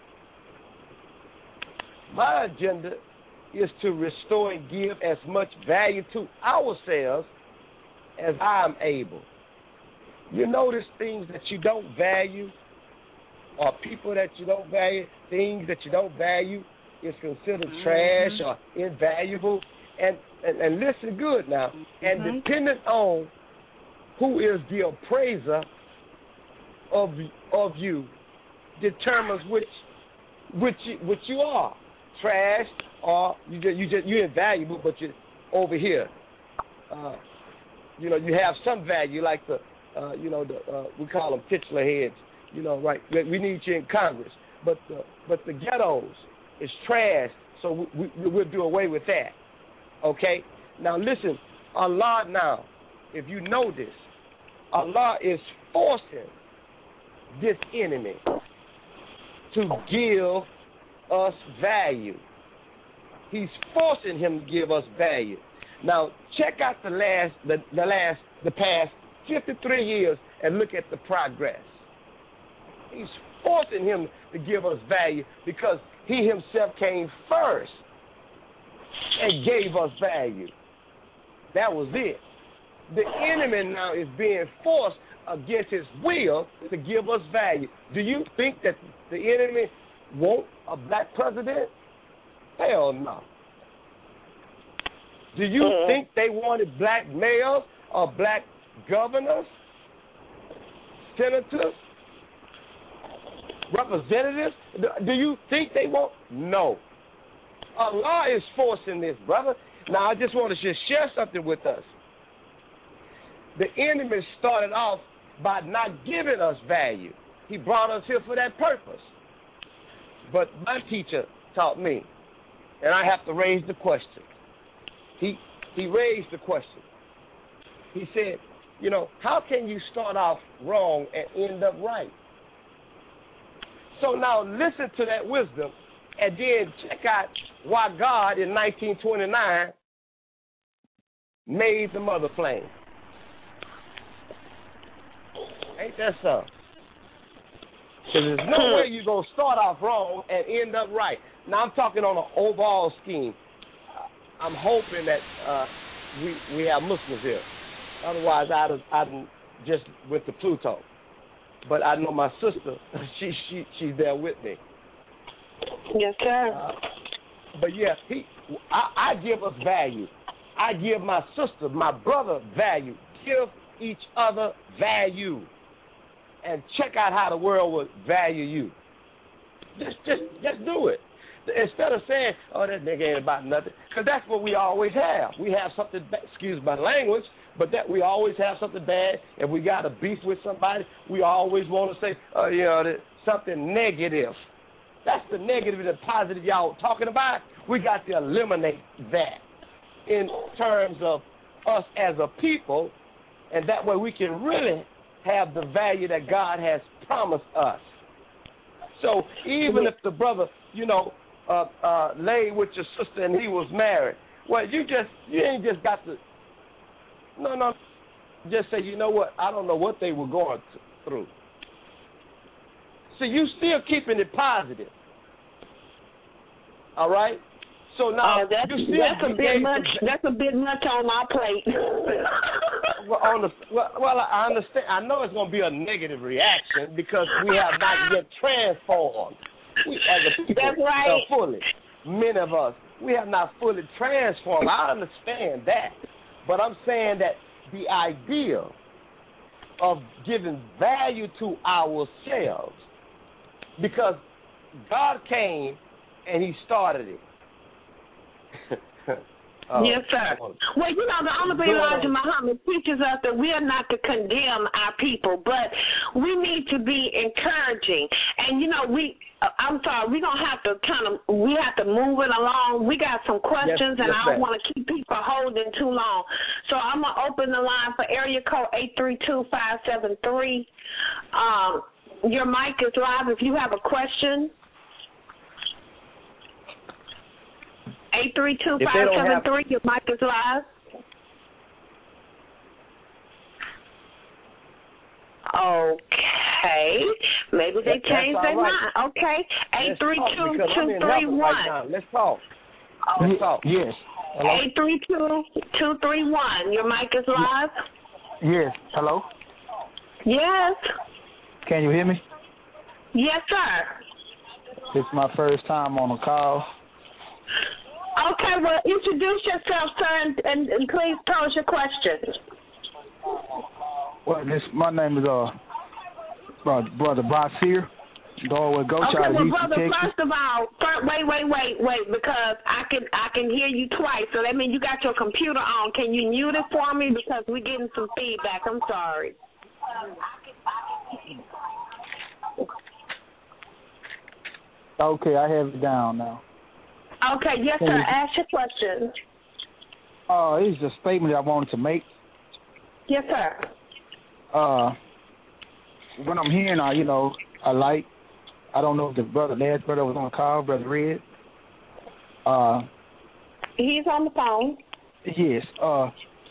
my agenda is to restore and give as much value to ourselves as I'm able. You notice things that you don't value, or people that you don't value, things that you don't value is considered mm-hmm. trash or invaluable. And, and, and listen good now, mm-hmm. and depending on who is the appraiser of of you determines which which you, which you are, trash or you just, you just you're invaluable, but you're over here. Uh, you know, you have some value, like the uh, you know the uh, we call them titular heads. You know, right? We need you in Congress, but the but the ghettos is trash, so we, we we'll do away with that. Okay. Now listen, Allah now, if you know this, Allah is forcing this enemy to give us value. He's forcing him to give us value. Now check out the last the, the last the past fifty-three years and look at the progress. He's forcing him to give us value because he himself came first and gave us value. That was it. The enemy now is being forced against his will to give us value. Do you think that the enemy want a black president? Hell no. Do you mm-hmm. think they wanted black mayors or black governors, senators, representatives? Do you think they want? No. Allah is forcing this, brother. Now, I just want to just share something with us. The enemy started off by not giving us value. He brought us here for that purpose. But my teacher taught me, and I have to raise the question. He he raised the question. He said, you know, how can you start off wrong and end up right? So now listen to that wisdom and then check out why God in nineteen twenty-nine made the mother flame. Ain't that so? Because there's no way you're going to start off wrong and end up right. Now, I'm talking on an overall scheme. I'm hoping that uh, we we have Muslims here. Otherwise, I'd have, I'd have just went to Pluto. But I know my sister, she she she's there with me. Yes, sir. Uh, but, yeah, he, I, I give us value. I give my sister, my brother value. Give each other value. And check out how the world will value you. Just just, just do it. Instead of saying, oh, that nigga ain't about nothing, because that's what we always have. We have something, excuse my language, but that we always have something bad. If we got a beef with somebody, we always want to say, oh, you know, something negative. That's the negative and the positive y'all talking about. We got to eliminate that in terms of us as a people, and that way we can really have the value that God has promised us. So even if the brother, you know, uh, uh, lay with your sister and he was married, well, you just you ain't just got to. No, no, just say, you know what? I don't know what they were going through. So you still keeping it positive. All right. So now uh, that's, you still that's a bit much. To, that's a bit much on my plate. well, on the, well, well, I understand. I know it's going to be a negative reaction because we have not yet transformed. We, as a people, that's right. Uh, fully, many of us, we have not fully transformed. I understand that, but I'm saying that the idea of giving value to ourselves, because God came and He started it. Uh, yes, sir. Well, you know, the only thing Elijah Muhammad teaches us that we are not to condemn our people, but we need to be encouraging. And, you know, we, uh, I'm sorry, we're going to have to kind of, we have to move it along. We got some questions, yes, and yes, I don't want to keep people holding too long. So I'm going to open the line for area code eight three two, five seven three. Um, your mic is live if you have a question. eight three two, five seven three, your mic is live. Okay. Maybe they That, changed their right. mind. Okay. Eight three two two three one. Right, let's talk. Let's talk. Yes. Eight three two two three one. Your mic is live. Yes. Hello. Yes. Can you hear me? Yes, sir. It's my first time on a call. Okay, well, introduce yourself, sir, and, and, and please pose your question. Well, this my name is uh brother, brother Brasir. Go go Okay, try well, to brother, Texas. first of all, first, wait, wait, wait, wait, because I can I can hear you twice, so that means you got your computer on. Can you mute it for me because we're getting some feedback? I'm sorry. Okay, I have it down now. Okay, yes, sir. Ask your question. Uh, it's a statement I wanted to make. Yes, sir. Uh, when I'm hearing, I you know, I like. I don't know if the brother, last brother was on the call, Brother Red. Uh, He's on the phone. Yes. Uh,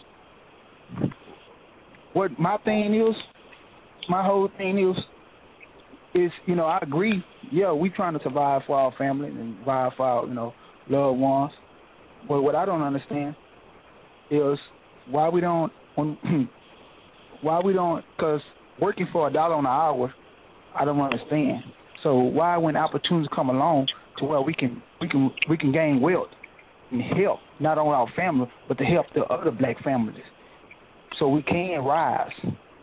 what my thing is, my whole thing is, is you know I agree. Yeah, we trying to survive for our family and survive for our you know loved ones. But what I don't understand is why we don't when, why we don't because working for a dollar an hour, I don't understand. So why when opportunities come along to where we can we can we can gain wealth and help not only our family but to help the other black families, so we can rise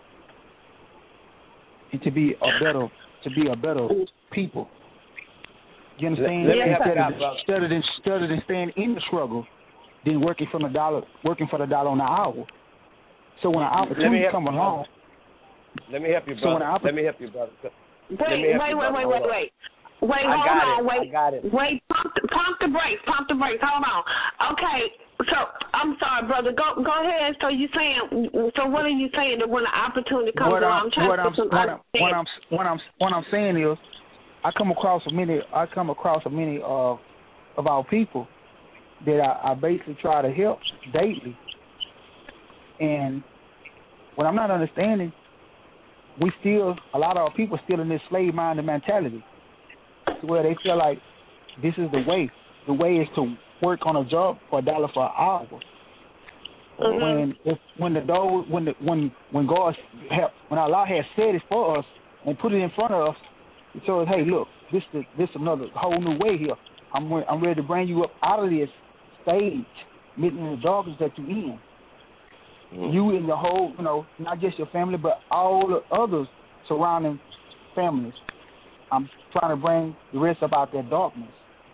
and to be a better to be a better people. You understand? Let, let me instead, have of, that, instead of instead of staying in the struggle, then working from a dollar working for the dollar an hour. So when an opportunity come along, let me help you, so brother. Let me help you, brother. Wait, wait, wait, wait, wait, wait. Wait, I hold got on, it. wait. I got it. Wait, pump the, pump the brakes, pump the brakes, hold on. Okay, so, I'm sorry, brother, go go ahead. So you saying, so what are you saying that when the opportunity comes what along? I'm trying what to I'm, put some what I'm, what I'm, what I'm, what I'm saying is, I come across a many, I come across a many of, of our people that I, I basically try to help daily. And what I'm not understanding, we still, a lot of our people still in this slave-minded mentality, to where they feel like this is the way. The way is to work on a job for a dollar for an hour. Mm-hmm. When if, when the door, when the, when when God have, when Allah has said it for us and put it in front of us, He told us, hey, look, this is this another whole new way here. I'm I'm ready to bring you up out of this stage, meeting in the darkness that you're in. Mm-hmm. You and the whole, you know, not just your family, but all the others surrounding families. I'm trying to bring the rest up out that darkness.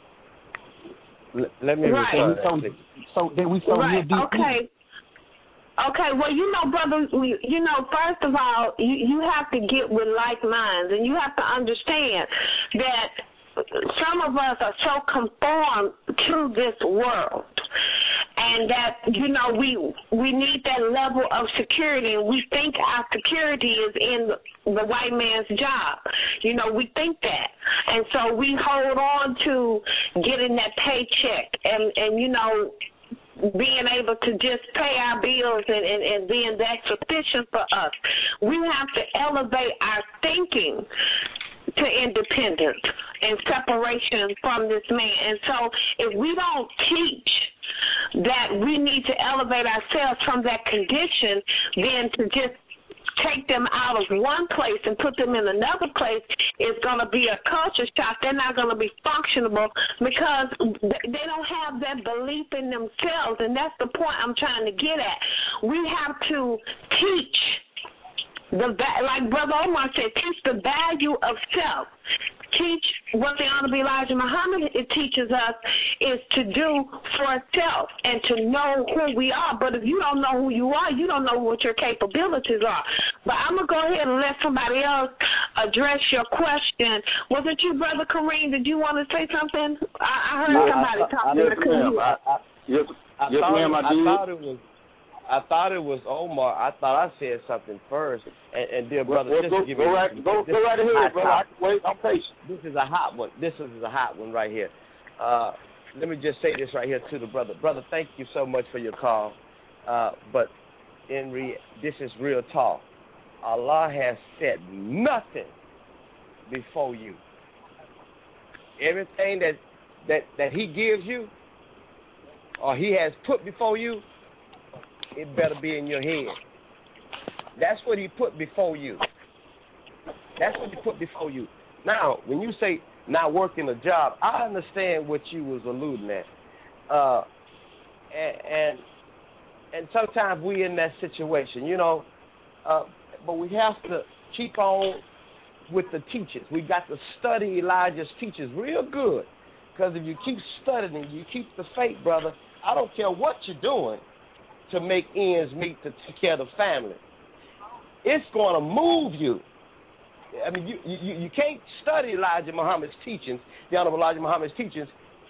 Let, let me right. respond. So, so then we so right. deep. Okay. Okay, well, you know, brother, you know, first of all, you, you have to get with like minds, and you have to understand that some of us are so conformed to this world, and that, you know, we we need that level of security, and we think our security is in the white man's job. You know, we think that. And so we hold on to getting that paycheck and, and you know, being able to just pay our bills and, and, and being that sufficient for us. We have to elevate our thinking to independence and separation from this man. And so if we don't teach that we need to elevate ourselves from that condition, then to just take them out of one place and put them in another place is going to be a culture shock. They're not going to be functionable because they don't have that belief in themselves, and that's the point I'm trying to get at. We have to teach the, like Brother Omar said, teach the value of self. Teach what the Honorable Elijah Muhammad it teaches us is to do for self and to know who we are. But if you don't know who you are, you don't know what your capabilities are. But I'm going to go ahead and let somebody else address your question. Was it you, Brother Kareem? Did you want to say something? I, I heard no, somebody I, talking yes, to Kareem. I, I, yes, I yes, thought, ma'am, I, I did. thought it was I thought it was Omar. I thought I said something first. And, and dear brother, well, just go, to give go, you right, go, go right ahead, brother. I can wait. I'm patient. This is a hot one. This is a hot one right here. Uh, let me just say this right here to the brother. Brother, thank you so much for your call. Uh, but in re, this is real talk. Allah has set nothing before you. Everything that, that, that he gives you or he has put before you, it better be in your head. That's what he put before you. That's what he put before you. Now, when you say not working a job, I understand what you was alluding at. Uh, and, and and sometimes we in that situation, you know, uh, but we have to keep on with the teachers. We got to study Elijah's teachers real good, because if you keep studying, you keep the faith, brother. I don't care what you're doing to make ends meet to take care of the family. It's going to move you. I mean, you, you you can't study Elijah Muhammad's teachings, the Honorable Elijah Muhammad's teachings,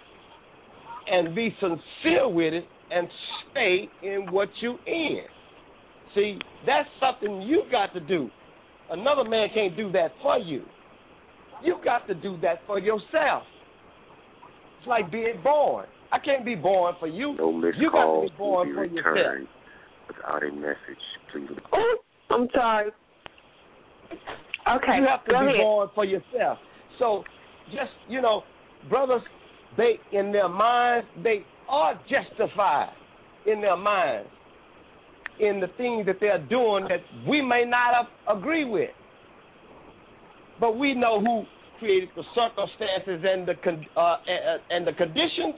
and be sincere with it and stay in what you in. See, that's something you got to do. Another man can't do that for you. You got to do that for yourself. It's like being born. I can't be born for you. No missed you got to calls be born will for be yourself. returned without a message. Please. Oh, I'm sorry. Okay, you have to go be ahead. born for yourself. So, just, you know, brothers, they, in their minds, they are justified in their minds in the things that they're doing that we may not have agree with. But we know who created the circumstances and the con- uh, and the conditions.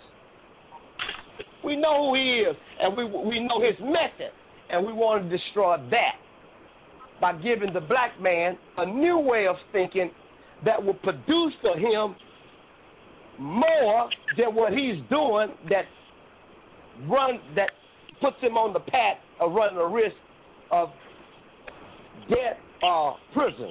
We know who he is, and we we know his method, and we want to destroy that by giving the black man a new way of thinking that will produce to him more than what he's doing that run that puts him on the path of running a risk of death or prison.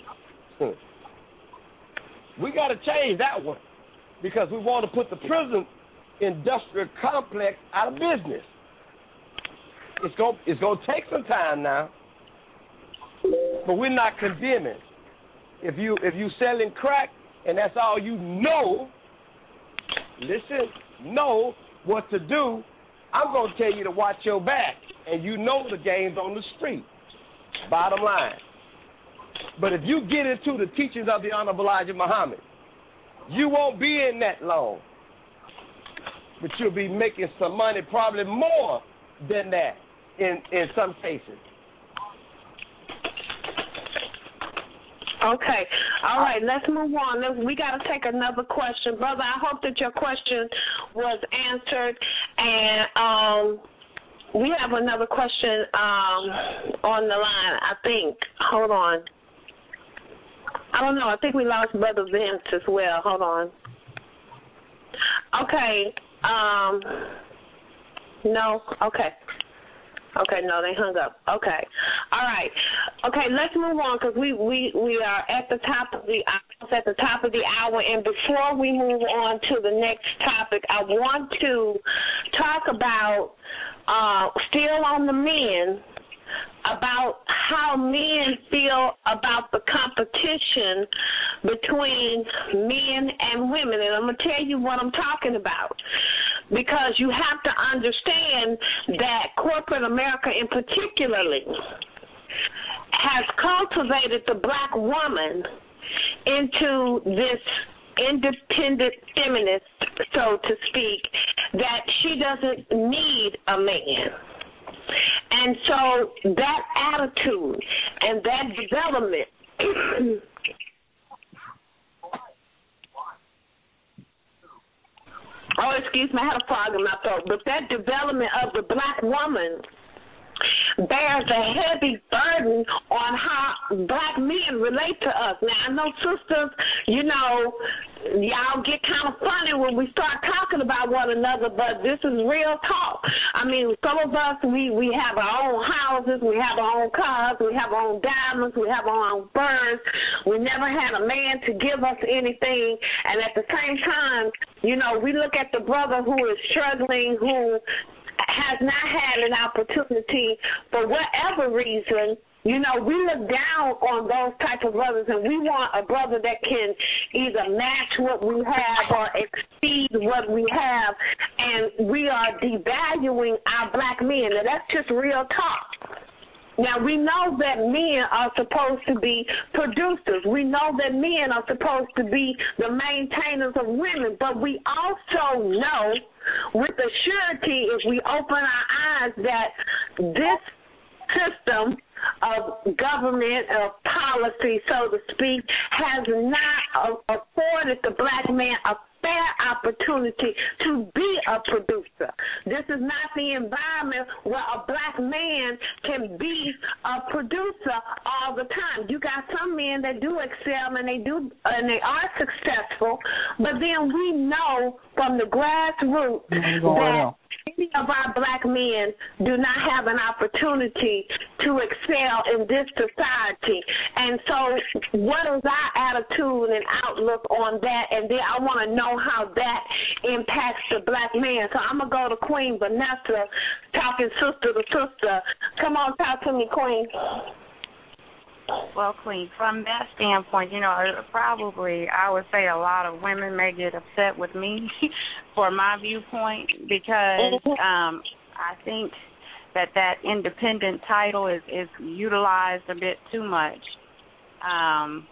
We got to change that one because we want to put the prison industrial complex out of business. It's going it's going to take some time now, but we're not condemning. If you if you selling crack and that's all you know, listen, know what to do. I'm going to tell you to watch your back, and you know the game's on the street. Bottom line. But if you get into the teachings of the Honorable Elijah Muhammad, you won't be in that long. But you'll be making some money, probably more than that in, in some cases. Okay. All right, let's move on. We got to take another question. Brother, I hope that your question was answered. And um, we have another question um, on the line, I think. Hold on. I don't know. I think we lost Brother Vince as well. Hold on. Okay. Um, no. Okay. Okay, no, they hung up. Okay. All right. Okay, let's move on because we, we, we are at the top of the at the top of the hour, and before we move on to the next topic, I want to talk about uh, still on the men, about how men feel about the competition between men and women. And I'm going to tell you what I'm talking about, because you have to understand that corporate America in particularly has cultivated the black woman into this independent feminist, so to speak, that she doesn't need a man. And so that attitude and that development oh, excuse me, I had a frog in my throat. But that development of the black woman bears a heavy burden on how black men relate to us. Now, I know sisters, you know, y'all get kind of funny when we start talking about one another, but this is real talk. I mean, some of us, we, we have our own houses, we have our own cars, we have our own diamonds, we have our own birds. We never had a man to give us anything, and at the same time, you know, we look at the brother who is struggling, who has not had an opportunity for whatever reason. You know, we look down on those type of brothers, and we want a brother that can either match what we have or exceed what we have, and we are devaluing our black men. Now, that's just real talk. Now, we know that men are supposed to be producers. We know that men are supposed to be the maintainers of women, but we also know with a surety, if we open our eyes, that this system of government, of policy, so to speak, has not afforded the black man a fair opportunity to be a producer. This is not the environment where a black man can be a producer all the time. You got some men that do excel and they do and they are successful, but then we know from the grassroots that many of our black men do not have an opportunity to excel in this society. And so what is our attitude and outlook on that? And then I want to know how that impacts the black man. So I'm going to go to Queen Vanessa, talking sister to sister. Come on, talk to me, Queen. Well, Queen, from that standpoint, you know, probably I would say a lot of women may get upset with me for my viewpoint because um, I think that that independent title is, is utilized a bit too much. Um,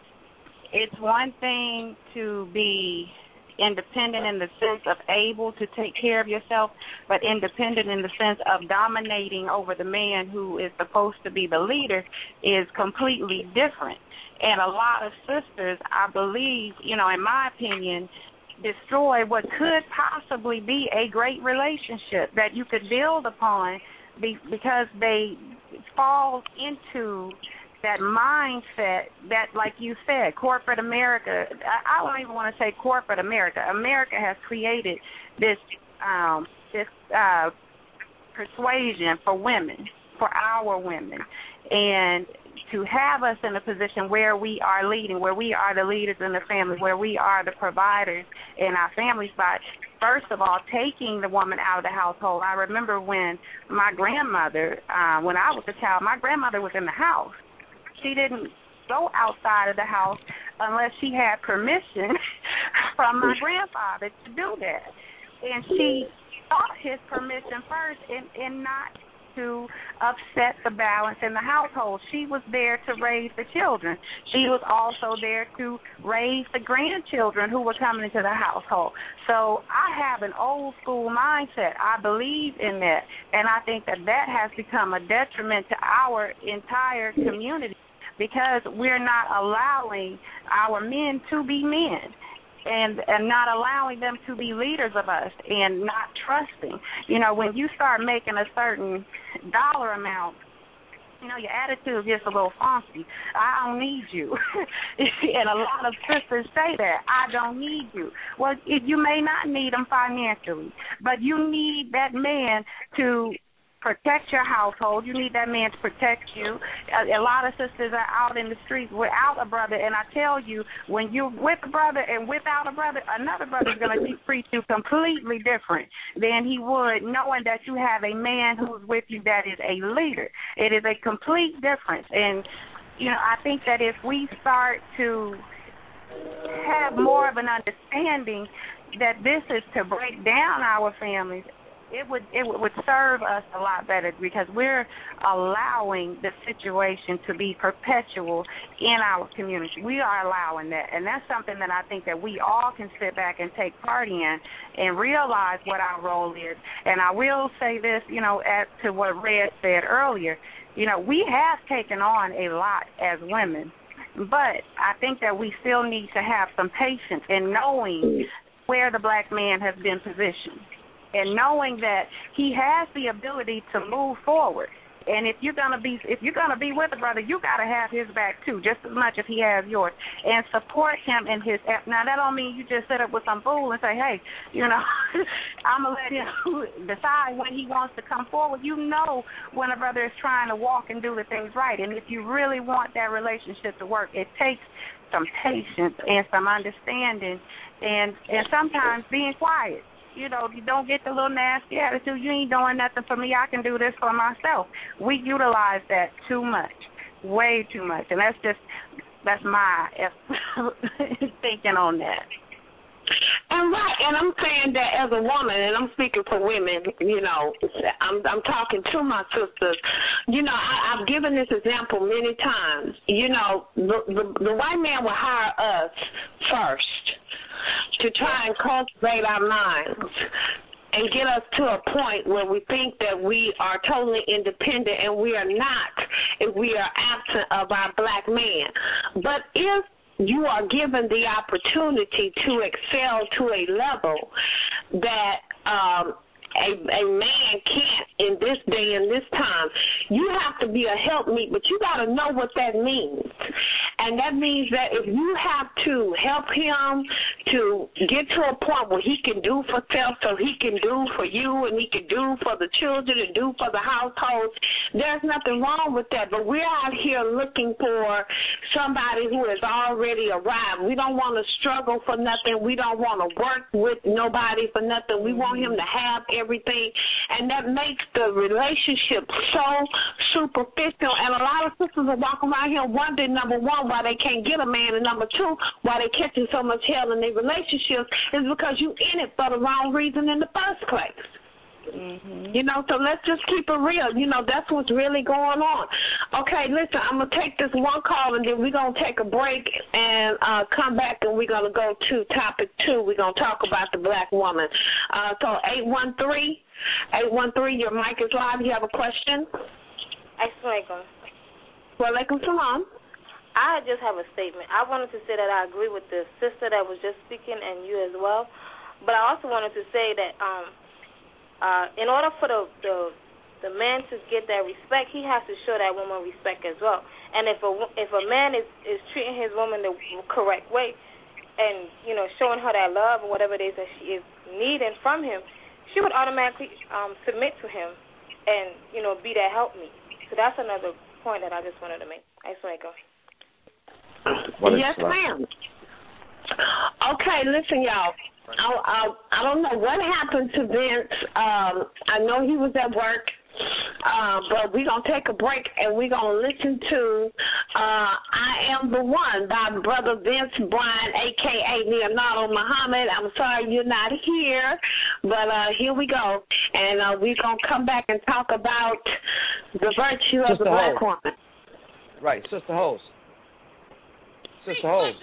it's one thing to be independent in the sense of able to take care of yourself, but independent in the sense of dominating over the man who is supposed to be the leader is completely different. And a lot of sisters, I believe, you know, in my opinion, destroy what could possibly be a great relationship that you could build upon be, because they fall into that mindset that, like you said, corporate America, I don't even want to say corporate America. America has created this um, this uh, persuasion for women, for our women, and to have us in a position where we are leading, where we are the leaders in the family, where we are the providers in our family spot. First of all, taking the woman out of the household. I remember when my grandmother, uh, when I was a child, my grandmother was in the house. She didn't go outside of the house unless she had permission from my grandfather to do that. And she sought his permission first and, and not to upset the balance in the household. She was there to raise the children. She was also there to raise the grandchildren who were coming into the household. So I have an old school mindset. I believe in that. And I think that that has become a detriment to our entire community because we're not allowing our men to be men. And, and not allowing them to be leaders of us and not trusting. You know, when you start making a certain dollar amount, you know, your attitude gets a little funky. I don't need you. And a lot of sisters say that. I don't need you. Well, you may not need them financially, but you need that man to protect your household. You need that man to protect you. A, a lot of sisters are out in the streets without a brother, and I tell you, when you're with a brother and without a brother, another brother is going to treat you completely different than he would knowing that you have a man who's with you that is a leader. It is a complete difference. And, you know, I think that if we start to have more of an understanding that this is to break down our families, It would it would serve us a lot better because we're allowing the situation to be perpetual in our community. We are allowing that, and that's something that I think that we all can sit back and take part in and realize what our role is. And I will say this, you know, as to what Red said earlier, you know, we have taken on a lot as women, but I think that we still need to have some patience in knowing where the black man has been positioned. And knowing that he has the ability to move forward, and if you're gonna be if you're gonna be with a brother, you gotta have his back too, just as much as he has yours, and support him in his. Now that don't mean you just sit up with some fool and say, hey, you know, I'm gonna let him decide when he wants to come forward. You know when a brother is trying to walk and do the things right, and if you really want that relationship to work, it takes some patience and some understanding, and and sometimes being quiet. You know, you don't get the little nasty attitude. You ain't doing nothing for me. I can do this for myself. We utilize that too much, way too much. And that's just, that's my thinking on that. And right, and I'm saying that as a woman, and I'm speaking for women, you know, I'm I'm talking to my sisters. You know, I, I've given this example many times. You know, the, the the white man will hire us first to try and cultivate our minds and get us to a point where we think that we are totally independent, and we are not if we are absent of our black man. But if you are given the opportunity to excel to a level that um, a, a man can't in this day and this time, you have to be a helpmeet, but you got to know what that means. And that means that if you have to help him to get to a point where he can do for self, so he can do for you and he can do for the children and do for the household, there's nothing wrong with that. But we're out here looking for somebody who has already arrived. We don't want to struggle for nothing. We don't want to work with nobody for nothing. We want him to have everything. And that makes the relationship so superficial. And a lot of sisters are walking around here wondering, number one, why they can't get a man, and number two, why they catching so much hell in their relationships is because you in it for the wrong reason in the first place. Mm-hmm. You know, so let's just keep it real. You know, that's what's really going on. Okay, listen, I'm going to take this one call, and then we're going to take a break and uh, come back, and we're going to go to topic two. We're going to talk about the black woman. Uh, so eight one three, eight one three, your mic is live. You have a question? Assalamualaikum. Walaikum salam. I just have a statement. I wanted to say that I agree with the sister that was just speaking and you as well. But I also wanted to say that um, uh, in order for the, the the man to get that respect, he has to show that woman respect as well. And if a, if a man is, is treating his woman the correct way and, you know, showing her that love and whatever it is that she is needing from him, she would automatically um, submit to him and, you know, be that helpmeet. So that's another point that I just wanted to make. I just want to go. Yes, ma'am. Okay, listen, y'all. I, I I don't know what happened to Vince. Um, I know he was at work, uh, but we're going to take a break and we're going to listen to uh, I Am the One by Brother Vince Bryan, a k a. Leonardo Muhammad. I'm sorry you're not here, but uh, here we go. And uh, we're going to come back and talk about the virtue of Sister the black Host. woman. Right, Sister Host. Sister Host.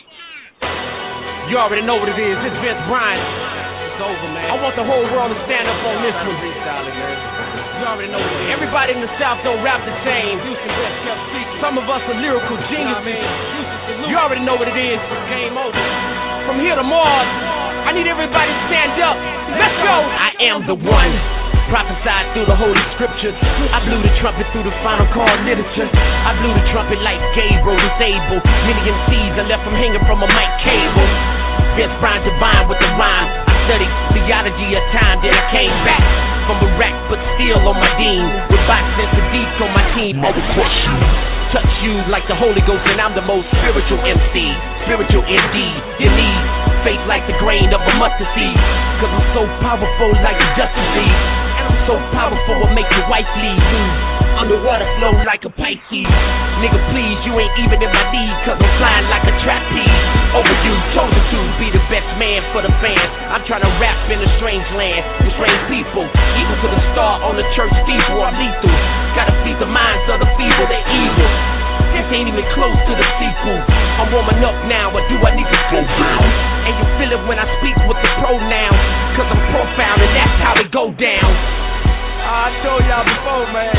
You already know what it is. It's Vince Bryan. It's over, man. I want the whole world to stand up on this one. You already know what it is. Everybody in the South don't rap the same. Some of us are lyrical geniuses. You already know what it is. Game over. From here to Mars, I need everybody to stand up. Let's go. I am the one. Prophesied through the holy scriptures. I blew the trumpet through the final call literature. I blew the trumpet like Gabriel was able. Many M Cs I left them hanging from a mic cable. Vince Bryan divine with the rhyme. I studied theology of time, then I came back from Iraq, but still on my dean. With boxing and deep on my team. I will crush you, touch you like the Holy Ghost, and I'm the most spiritual M C. Spiritual indeed. You need faith like the grain of a mustard seed. Cause I'm so powerful like a Justice League. And I'm so powerful I'll make your wife leave you. Underwater flow like a Pisces. Nigga please, you ain't even in my league. Cause I'm flying like a trapeze. Overdue, chosen to be the best man for the fans. I'm trying to rap in a strange land with strange people. Equal to the star on the church steeple. I'm lethal. Gotta feed the minds of the feeble, they're evil. This ain't even close to the sequel. I'm warming up now, but do I need to go down? And you feel it when I speak with the pronouns. Cause I'm profound and that's how it go down. I told y'all before, man.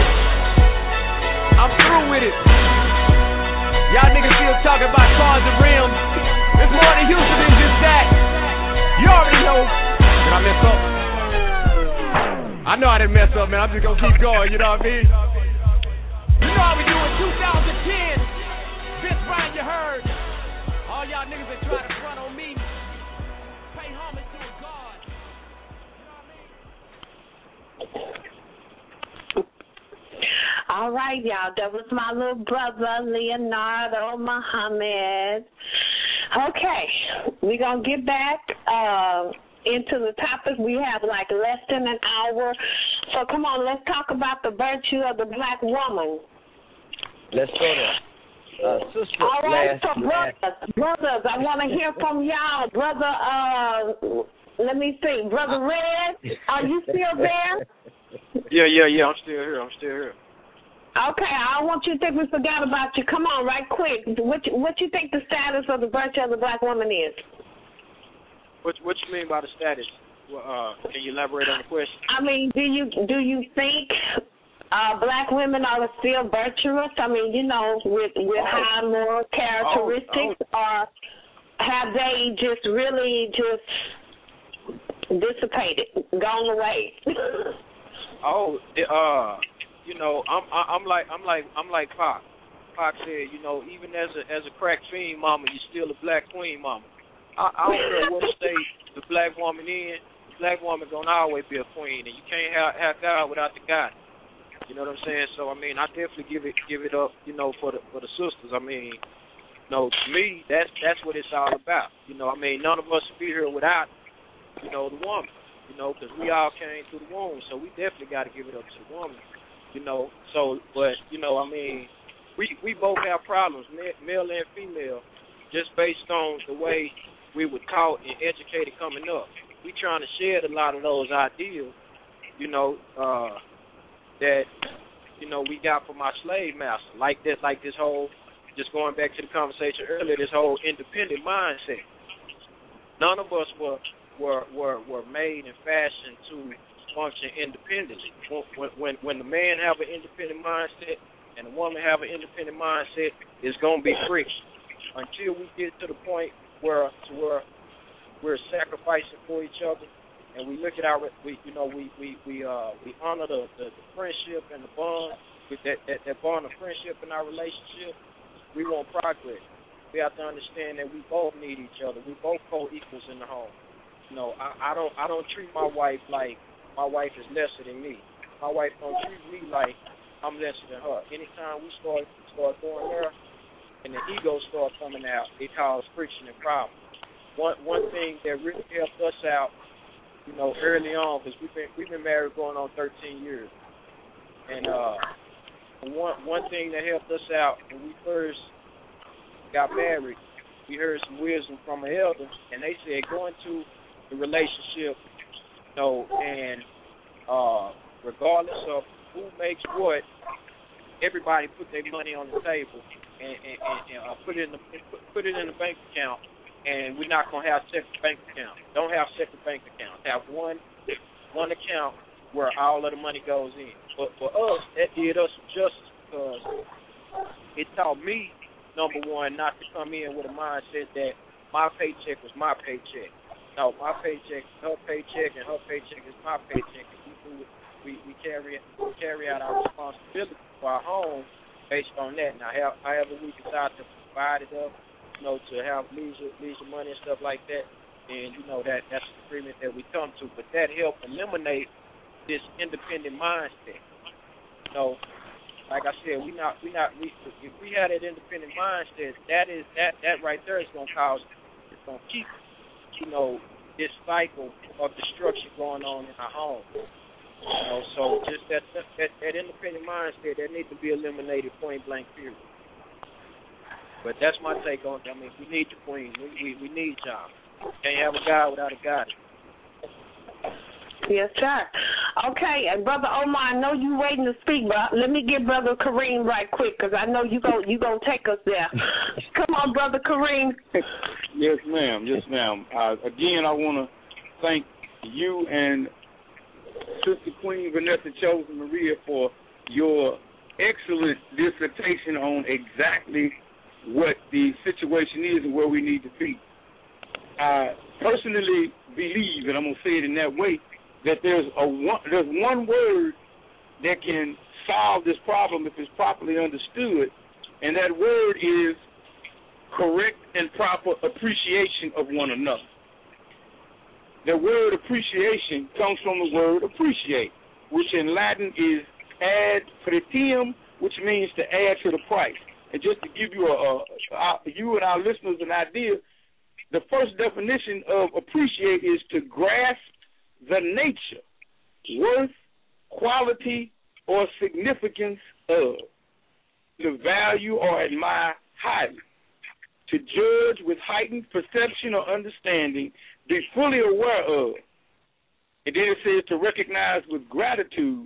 I'm through with it. Y'all niggas still talking about cars and rims. It's more than Houston than just that. You already know. Did I mess up? I know I didn't mess up, man. I'm just gonna keep going, you know what I mean? You know how we do it, two thousand ten. Vince Bryan, you heard. All y'all niggas that try to front on me, pay homage to a God. You know what I mean? All right, y'all. That was my little brother, Leonardo Muhammad. Okay, we're going to get back uh, into the topic. We have like less than an hour. So come on, let's talk about the virtue of the black woman. Let's go there. Uh, sister, All right, last, so brother, last. brother fellas, I want to hear from y'all. Brother, uh, let me see. Brother Red, are you still there? Yeah, yeah, yeah. I'm still here. I'm still here. Okay, I don't want you to think we forgot about you. Come on, right quick. What you, what you think the status of the virtue of the black woman is? What What you mean by the status? Well, uh, can you elaborate on the question? I mean, do you do you think uh, black women are still virtuous? I mean, you know, with with oh. high moral characteristics, oh, oh. or have they just really just dissipated, gone away? oh, uh, you know, I'm I'm like I'm like I'm like Pac. Pac said, you know, even as a as a crack fiend mama, you're still a black queen mama. I, I don't care what state the black woman in. The black woman gonna always be a queen, and you can't have, have God without the God. You know what I'm saying? So I mean, I definitely give it give it up, you know, for the for the sisters. I mean, you know, to me, that's that's what it's all about. You know, I mean, none of us would be here without, you know, the woman. You know, because we all came through the womb, so we definitely got to give it up to the woman. You know, so but you know, I mean, we we both have problems, male and female, just based on the way we were taught and educated coming up. We trying to shed a lot of those ideals, you know, uh, that, you know, we got from our slave master. Like this, like this whole, just going back to the conversation earlier, this whole independent mindset. None of us were were were, were made and fashioned to function independently. When, when when the man have an independent mindset and the woman have an independent mindset, it's gonna be friction until we get to the point where to where we're sacrificing for each other, and we look at our, we you know we we we uh we honor the, the, the friendship and the bond with that, that that bond of friendship in our relationship. We want progress. We have to understand that we both need each other. We both co-equals in the home. You know, I, I don't I don't treat my wife like my wife is lesser than me. My wife don't treat me like I'm lesser than her. Anytime we start start going there, and the ego start coming out, it causes friction and problems. One one thing that really helped us out, you know, early on, because we've been we've been married going on thirteen years, and uh, one one thing that helped us out when we first got married, we heard some wisdom from an elder, and they said go into the relationship, you know, and uh, regardless of who makes what, everybody put their money on the table. And, and, and, and uh, put it in the put it in the bank account, and we're not gonna have separate bank accounts. Don't have separate bank accounts. Have one one account where all of the money goes in. But for us, that did us some justice because it taught me, number one, not to come in with a mindset that my paycheck was my paycheck. No, my paycheck is her paycheck, and her paycheck is my paycheck. And we do it, we we carry we carry out our responsibility for our home. Based on that, now however we decide to provide it up, you know, to have leisure, leisure money and stuff like that, and you know that that's the agreement that we come to. But that helped eliminate this independent mindset. You know, like I said, we not we not we, if we had that independent mindset, that is that that right there is gonna cause it's gonna keep you know this cycle of destruction going on in our home. You know, so just that, that that independent mindset that needs to be eliminated, point blank, period. But that's my take on it. I mean, we need the queen. We we, we need y'all. Can't have a guy without a goddess. Yes, sir. Okay, and Brother Omar, I know you waiting to speak, but let me get Brother Kareem right quick because I know you go you gonna take us there. Come on, Brother Kareem. Yes, ma'am. Yes, ma'am. Uh, again, I want to thank you and Sister Queen Vanessa Chosen Maria for your excellent dissertation on exactly what the situation is and where we need to be. I personally believe, and I'm going to say it in that way, that there's a one, there's one word that can solve this problem if it's properly understood, and that word is correct and proper appreciation of one another. The word appreciation comes from the word appreciate, which in Latin is ad pretium, which means to add to the price. And just to give you a, a, a you and our listeners an idea, the first definition of appreciate is to grasp the nature, worth, quality, or significance of, the value or admire highly. to judge with heightened perception or understanding, be fully aware of. And then it says to recognize with gratitude.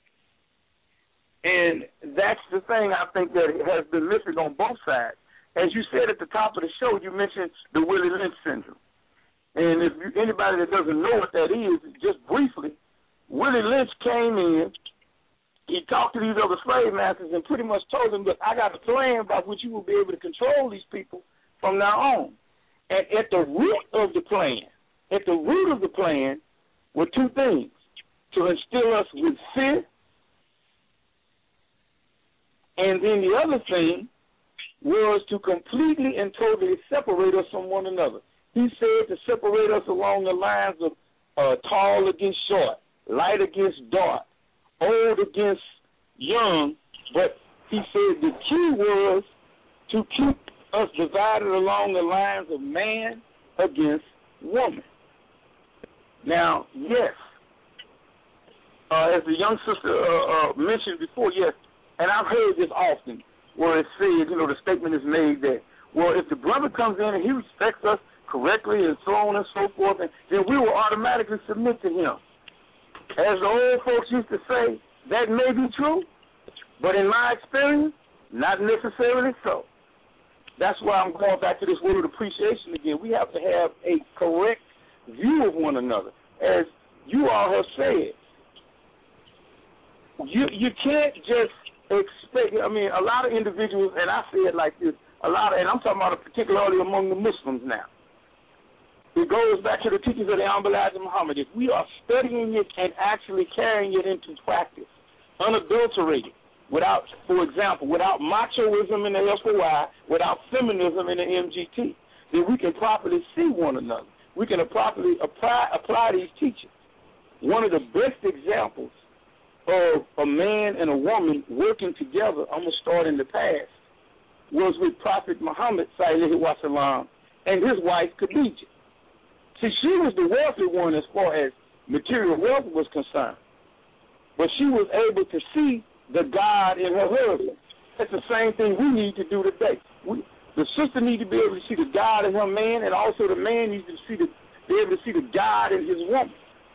And that's the thing I think that has been missing on both sides. As you said at the top of the show, you mentioned the Willie Lynch syndrome. And if you, anybody that doesn't know what that is, just briefly, Willie Lynch came in, he talked to these other slave masters and pretty much told them, look, I got a plan by which you will be able to control these people from now on. And at the root of the plan, at the root of the plan were two things: to instill us with fear, and then the other thing was to completely and totally separate us from one another. He said to separate us along the lines of uh, tall against short, light against dark, old against young, but he said the key was to keep us divided along the lines of man against woman. Now, yes, uh, as the young sister uh, uh, mentioned before, yes, and I've heard this often, where it says, you know, the statement is made that, well, if the brother comes in and he respects us correctly and so on and so forth, and then we will automatically submit to him. As the old folks used to say, that may be true, but in my experience, not necessarily so. That's why I'm going back to this word of appreciation again. We have to have a correct view of one another. As you all have said, you you can't just expect, I mean, a lot of individuals, and I say it like this, a lot of, and I'm talking about particularly among the Muslims now. It goes back to the teachings of the Honorable Elijah Muhammad. If we are studying it and actually carrying it into practice, unadulterated, without, for example, without machoism in the F O I, without feminism in the M G T, then we can properly see one another. We can properly apply, apply these teachings. One of the best examples of a man and a woman working together, I'm going to start in the past, was with Prophet Muhammad, sallallahu alaihi wasallam, and his wife, Khadijah. See, she was the wealthy one as far as material wealth was concerned, but she was able to see the God in her husband. That's the same thing we need to do today. We, the sister needs to be able to see the God in her man, and also the man needs to see the, be able to see the God in his woman.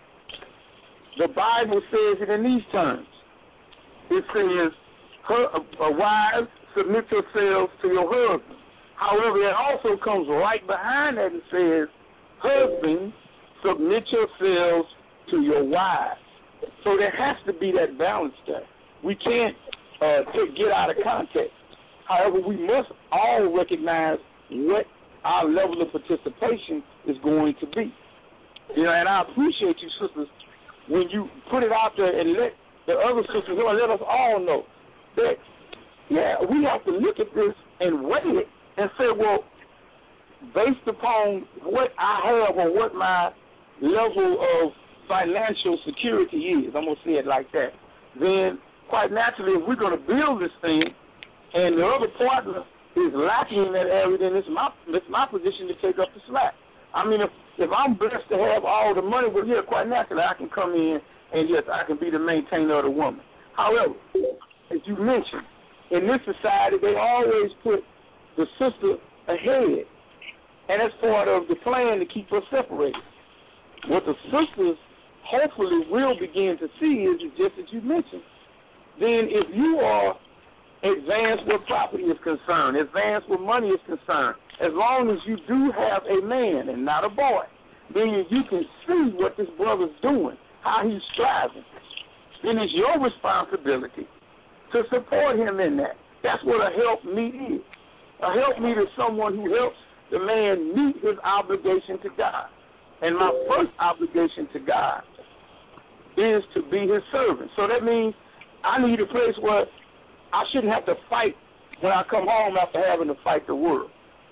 The Bible says it in these terms. It says, her, uh, wives, submit yourselves to your husband. However, it also comes right behind that and says, husbands, submit yourselves to your wives. So there has to be that balance there. We can't uh, take, get out of context. However, we must all recognize what our level of participation is going to be. You know, and I appreciate you, sisters, when you put it out there and let the other sisters know, and let us all know that, yeah, we have to look at this and weigh it and say, well, based upon what I have or what my level of financial security is, I'm going to say it like that, then quite naturally, if we're going to build this thing and the other partner is lacking in that area, then it's my, it's my position to take up the slack. I mean, if, if I'm blessed to have all the money, well, yeah, quite naturally, I can come in and, yes, I can be the maintainer of the woman. However, as you mentioned, in this society, they always put the sister ahead, and that's part of the plan to keep us separated. What the sisters hopefully will begin to see is, just as you mentioned, then if you are advanced where property is concerned, advanced where money is concerned, as long as you do have a man and not a boy, then you can see what this brother's doing, how he's striving. Then it's your responsibility to support him in that. That's what a helpmeet is. A helpmeet is someone who helps the man meet his obligation to God. And my first obligation to God is to be his servant. So that means I need a place where I shouldn't have to fight when I come home after having to fight the world.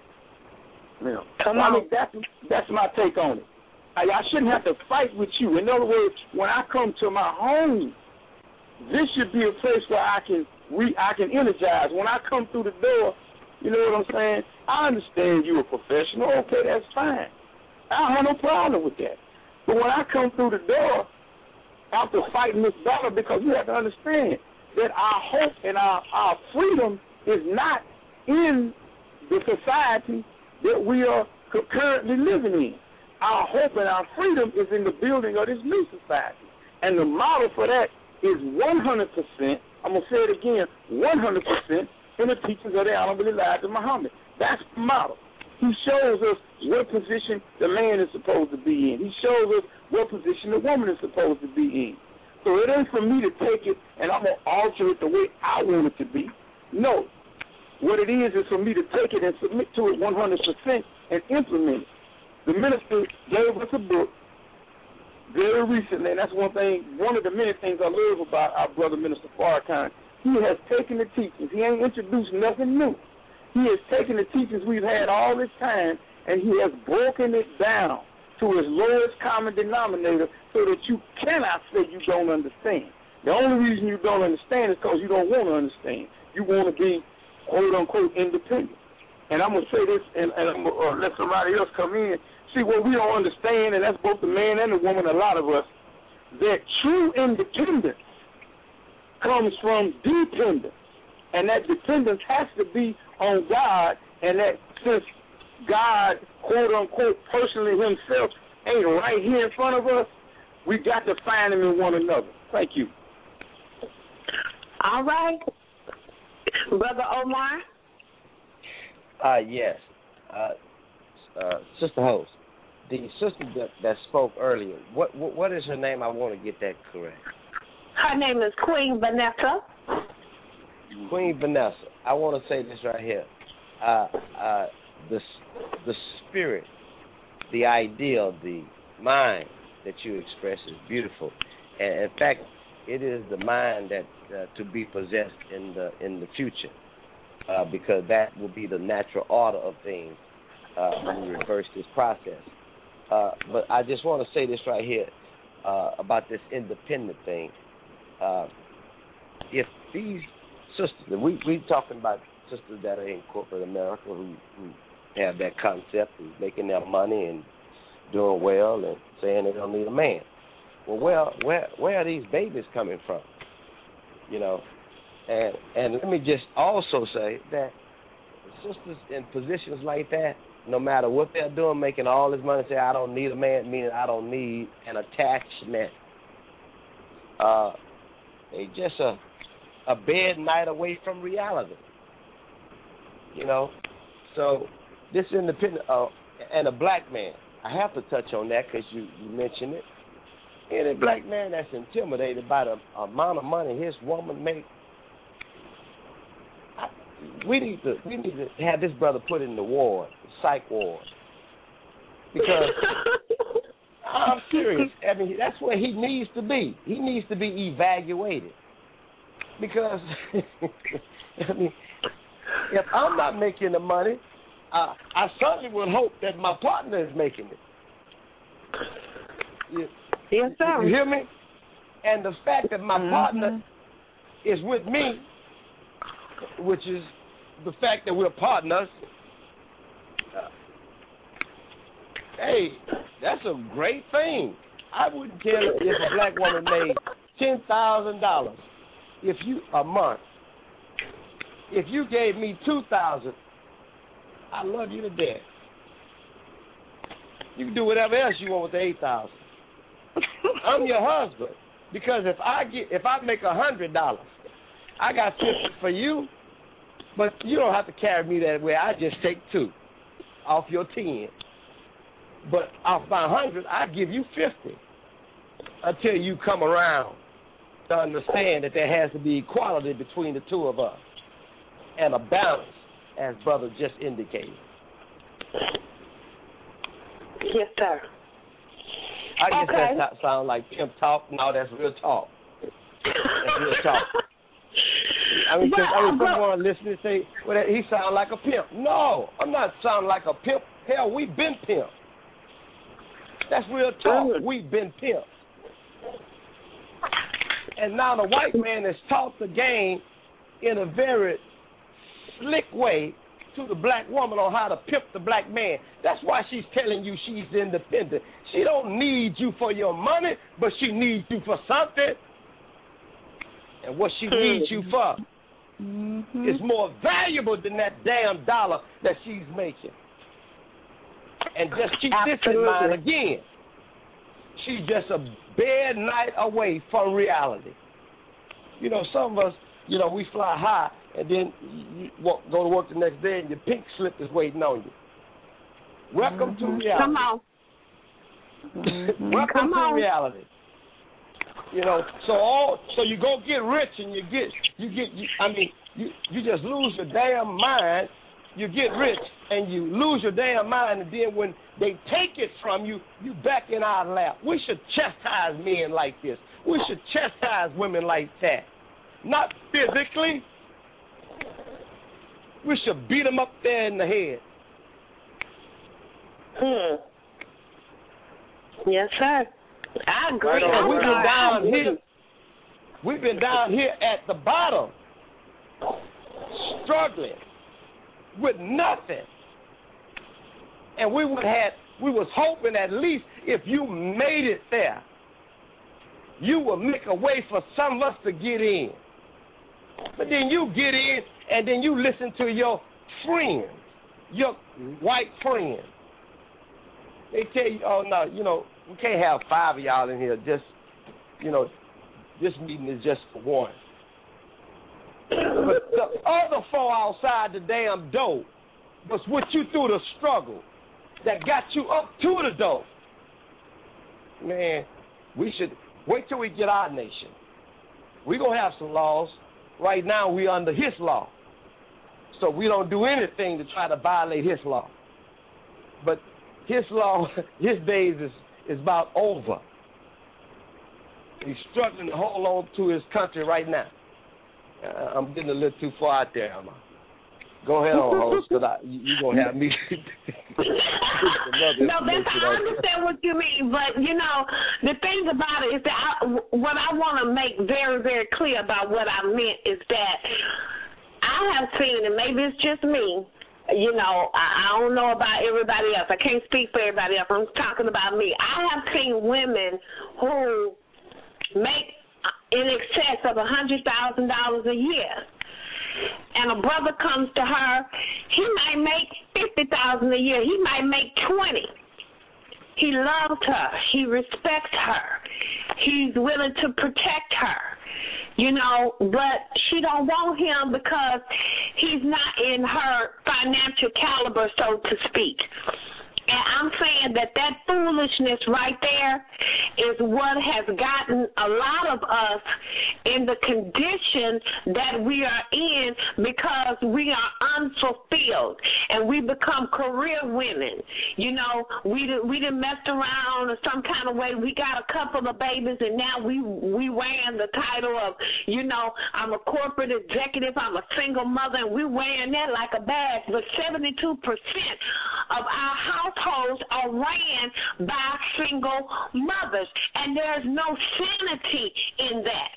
You know, come on. I mean, that's, that's my take on it. I, I shouldn't have to fight with you. In other words, when I come to my home, this should be a place where I can re, I can energize. When I come through the door, you know what I'm saying? I understand you're a professional. Okay, that's fine. I don't have no problem with that. But when I come through the door after fighting this battle, because you have to understand that our hope and our, our freedom is not in the society that we are currently living in. Our hope and our freedom is in the building of this new society. And the model for that is one hundred percent, I'm going to say it again, one hundred percent in the teachings of the Honorable Elijah Muhammad. That's the model. He shows us what position the man is supposed to be in. He shows us what position the woman is supposed to be in. So it ain't for me to take it and I'm going to alter it the way I want it to be. No. What it is is for me to take it and submit to it one hundred percent and implement it. The minister gave us a book very recently, and that's one thing, one of the many things I love about our brother, Minister Farrakhan. He has taken the teachings. He ain't introduced nothing new. He has taken the teachings we've had all this time, and he has broken it down to its lowest common denominator so that you cannot say you don't understand. The only reason you don't understand is because you don't want to understand. You want to be, quote-unquote, independent. And I'm going to say this, and, and I'm going to uh, let somebody else come in. See, what we don't understand, and that's both the man and the woman, a lot of us, that true independence comes from dependence. And that dependence has to be on God, and that since God, quote-unquote, personally himself ain't right here in front of us, we got to find him in one another. Thank you. All right. Brother Omar? Uh, yes. Uh, uh, Sister Host, the sister that, that spoke earlier, what, what what is her name? I want to get that correct. Her name is Queen Vanessa. Queen Vanessa. I want to say this right here. Uh, uh, the the spirit, the ideal, the mind that you express is beautiful, and in fact, it is the mind that uh, to be possessed in the in the future, uh, because that will be the natural order of things uh, when we reverse this process. Uh, but I just want to say this right here uh, about this independent thing. Uh, if these sisters, we we talking about sisters that are in corporate America who, who have that concept of making their money and doing well and saying they don't need a man. Well, where where where are these babies coming from? You know, and and let me just also say that sisters in positions like that, no matter what they're doing, making all this money, say I don't need a man, meaning I don't need an attachment. Uh, they just a a bed night away from reality. You know, so this independent uh, and a black man. I have to touch on that because you, you mentioned it. Any black man that's intimidated by the amount of money his woman makes, we need to we need to have this brother put in the ward, the psych ward, because I'm serious. I mean, that's where he needs to be. He needs to be evaluated because I mean, if I'm not making the money, uh, I certainly would hope that my partner is making it. You, yes, sir. You hear me? And the fact that my mm-hmm. partner is with me, which is the fact that we're partners, uh, hey, that's a great thing. I wouldn't care if a black woman made ten thousand dollars if you a month. If you gave me two thousand dollars, I love you to death. You can do whatever else you want with the eight thousand dollars. I'm your husband because if I get if I make a hundred dollars, I got fifty for you, but you don't have to carry me that way. I just take two off your ten. But off my hundred, I give you fifty until you come around to understand that there has to be equality between the two of us and a balance, as brother just indicated. Yes, sir. I guess okay. that sound like pimp talk. No, that's real talk. That's real talk. I mean, cause, I mean, someone listening say, well, he sound like a pimp. No, I'm not sounding like a pimp. Hell, we've been pimp. That's real talk. We've been pimp. And now the white man has taught the game in a very slick way to the black woman on how to pimp the black man. That's why she's telling you she's independent. She don't need you for your money, but she needs you for something. And what she needs you for mm-hmm. is more valuable than that damn dollar that she's making. And just keep Absolutely. this in mind again. She's just a bad night away from reality. You know, some of us, you know, we fly high and then you walk, go to work the next day and your pink slip is waiting on you. Welcome mm-hmm. to reality. Come on. Mm-hmm. Welcome Come to on. reality. You know, so all so you go get rich and you get you get you, I mean you you just lose your damn mind. You get rich and you lose your damn mind, and then when they take it from you, you back in our lap. We should chastise men like this. We should chastise women like that. Not physically. We should beat them up there in the head. Hmm. Yes, sir. I agree. Right on. We've been down here. We've been down here at the bottom, struggling with nothing, and we would had we was hoping at least if you made it there, you would make a way for some of us to get in. But then you get in, and then you listen to your friends, your white friends. They tell you, oh no, you know, we can't have five of y'all in here. Just, you know, this meeting is just for one. But the other four outside the damn door was with you through the struggle that got you up to the door. Man, we should wait till we get our nation. We're going to have some laws. Right now, we're under his law. So we don't do anything to try to violate his law. But his law, his days is, is about over. He's struggling to hold on to his country right now. Uh, I'm getting a little too far out there, am I? Go ahead on, host, because you're going to have me. No, that's, I understand what you mean, but, you know, the thing about it is that I, what I want to make very, very clear about what I meant is that I have seen, and maybe it's just me, you know, I, I don't know about everybody else. I can't speak for everybody else. I'm talking about me. I have seen women who make in excess of one hundred thousand dollars a year. And a brother comes to her, he might make fifty thousand dollars a year. He might make twenty. He loves her. He respects her. He's willing to protect her. You know, but she don't want him because he's not in her financial caliber, so to speak. And I'm saying that that foolishness right there is what has gotten a lot of us in the condition that we are in because we are unfulfilled and we become career women. You know, we did, we didn't mess around in some kind of way. We got a couple of babies and now we we wearing the title of, you know, I'm a corporate executive, I'm a single mother, and we wearing that like a badge. But seventy-two percent of our households are ran by single mothers, and there's no sanity in that.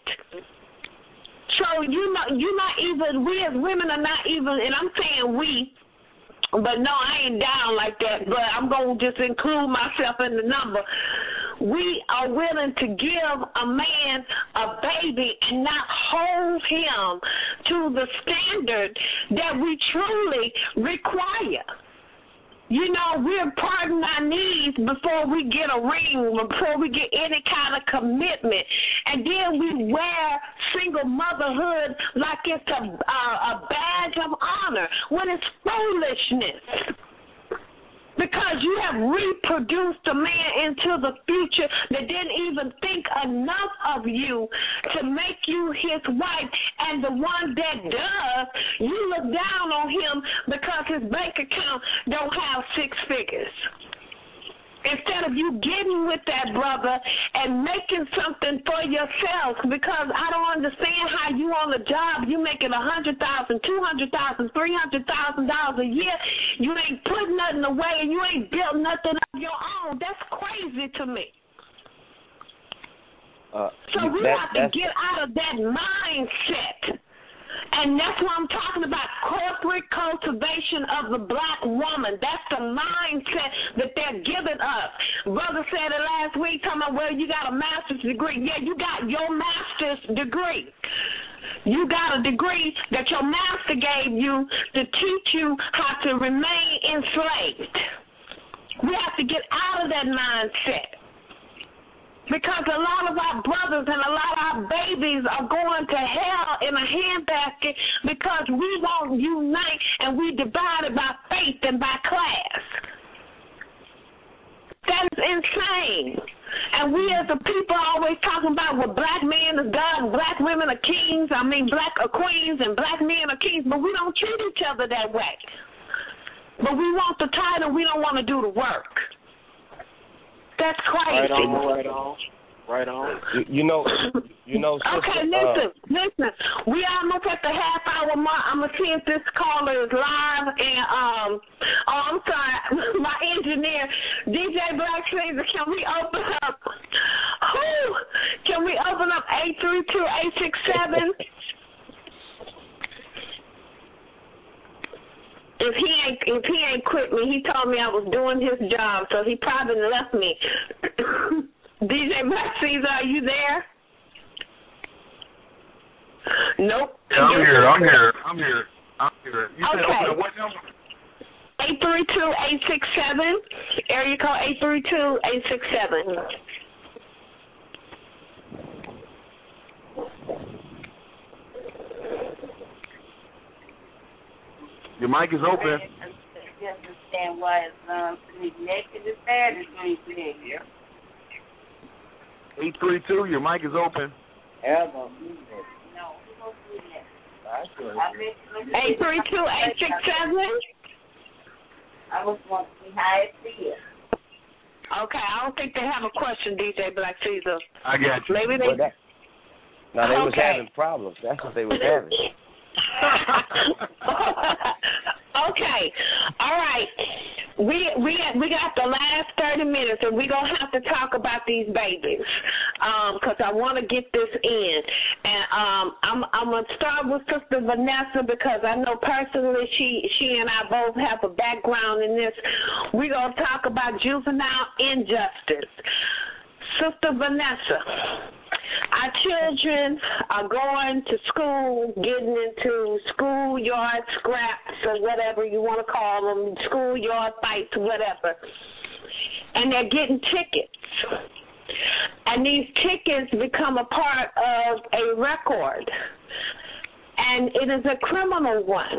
So you know, you're not even, we as women are not even, and I'm saying we, but no, I ain't down like that, but I'm going to just include myself in the number. We are willing to give a man a baby and not hold him to the standard that we truly require. You know, we're parting our knees before we get a ring, before we get any kind of commitment. And then we wear single motherhood like it's a, a, a badge of honor when it's foolishness. Because you have reproduced a man into the future that didn't even think enough of you to make you his wife. And the one that does, you look down on him because his bank account don't have six figures. Instead of you getting with that brother and making something for yourself, because I don't understand how you on the job, you making a hundred thousand, two hundred thousand, three hundred thousand dollars a year, you ain't put nothing away and you ain't built nothing of your own. That's crazy to me. Uh, so we that, have to get out of that mindset. And that's what I'm talking about, corporate cultivation of the black woman. That's the mindset that they're giving us. Brother said it last week, talking about, well, you got a master's degree. Yeah, you got your master's degree. You got a degree that your master gave you to teach you how to remain enslaved. We have to get out of that mindset. Because a lot of our brothers and a lot of our babies are going to hell in a handbasket because we won't unite and we divided by faith and by class. That is insane. And we as a people are always talking about, well, black men is God and black women are kings. I mean, black are queens and black men are kings. But we don't treat each other that way. But we want the title. We don't want to do the work. That's crazy. Right on, right on. Right on. You, you know, you know. Sister, okay, listen, uh, listen. We almost at the half hour mark. I'm gonna see if this caller is live. And um, oh, I'm sorry, my engineer, D J Black Caesar. Can we open up? Who? Can we open up eight three two eight six seven? If he ain't if he ain't quit me, he told me I was doing his job, so he probably left me. D J Black Caesar, are you there? Nope. Yeah, I'm here. I'm here. I'm here. I'm here. You said okay. open what number? Eight three two eight six seven. Area code eight three two eight six seven. Your mic is open. I just understand why it's um connected to that is going to be here. eight three two, your mic is open. Yeah, no, we won't do that. eight three two eight six seven. I was want to see how it feels. Okay, I don't think they have a question, D J Black Caesar. I got you. Maybe they. well, that, no, they okay. was having problems. That's what they was having. Okay, all right. We we we got the last thirty minutes, and we're gonna have to talk about these babies, um, because I want to get this in. And um, I'm I'm gonna start with Sister Vanessa because I know personally she she and I both have a background in this. We're gonna talk about juvenile injustice. Sister Vanessa, our children are going to school, getting into schoolyard scraps or whatever you want to call them, schoolyard fights, whatever, and they're getting tickets. And these tickets become a part of a record, and it is a criminal one.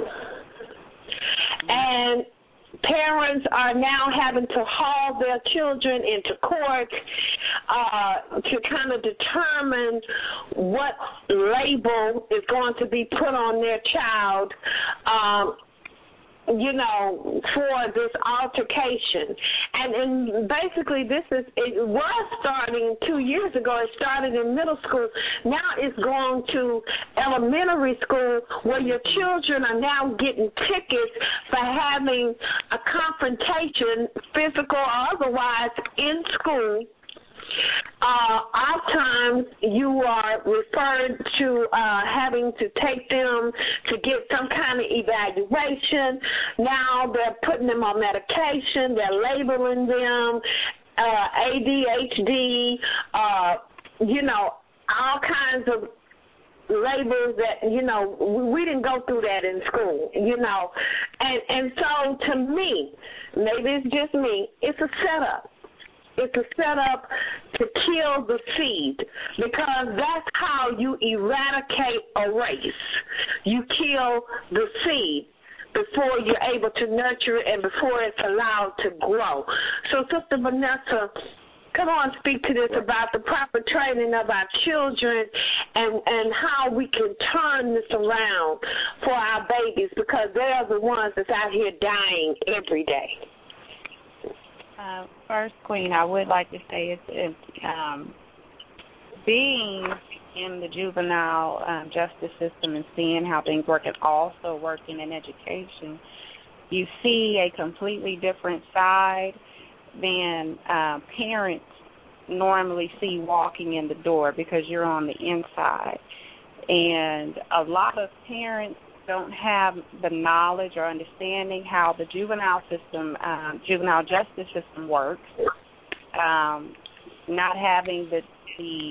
And parents are now having to haul their children into court uh, to kind of determine what label is going to be put on their child, um, you know, for this altercation. And, and basically this is, it was starting two years ago. It started in middle school. Now it's going to elementary school where your children are now getting tickets for having a confrontation, physical or otherwise, in school. Uh, oftentimes you are referred to uh, having to take them to get some kind of evaluation. Now they're putting them on medication. They're labeling them uh, A D H D, uh, you know, all kinds of labels that, you know, we, we didn't go through that in school, you know. And, and so to me, maybe it's just me, it's a setup. It's a setup to kill the seed, because that's how you eradicate a race. You kill the seed before you're able to nurture it and before it's allowed to grow. So, Sister Vanessa, come on, speak to this about the proper training of our children and, and how we can turn this around for our babies, because they are the ones that's out here dying every day. Uh, first, Queen, I would like to say it's, it's um, being in the juvenile um, justice system and seeing how things work, and also working in education, you see a completely different side than uh, parents normally see walking in the door, because you're on the inside. And a lot of parents don't have the knowledge or understanding how the juvenile system, um, juvenile justice system works. Um, not having the, the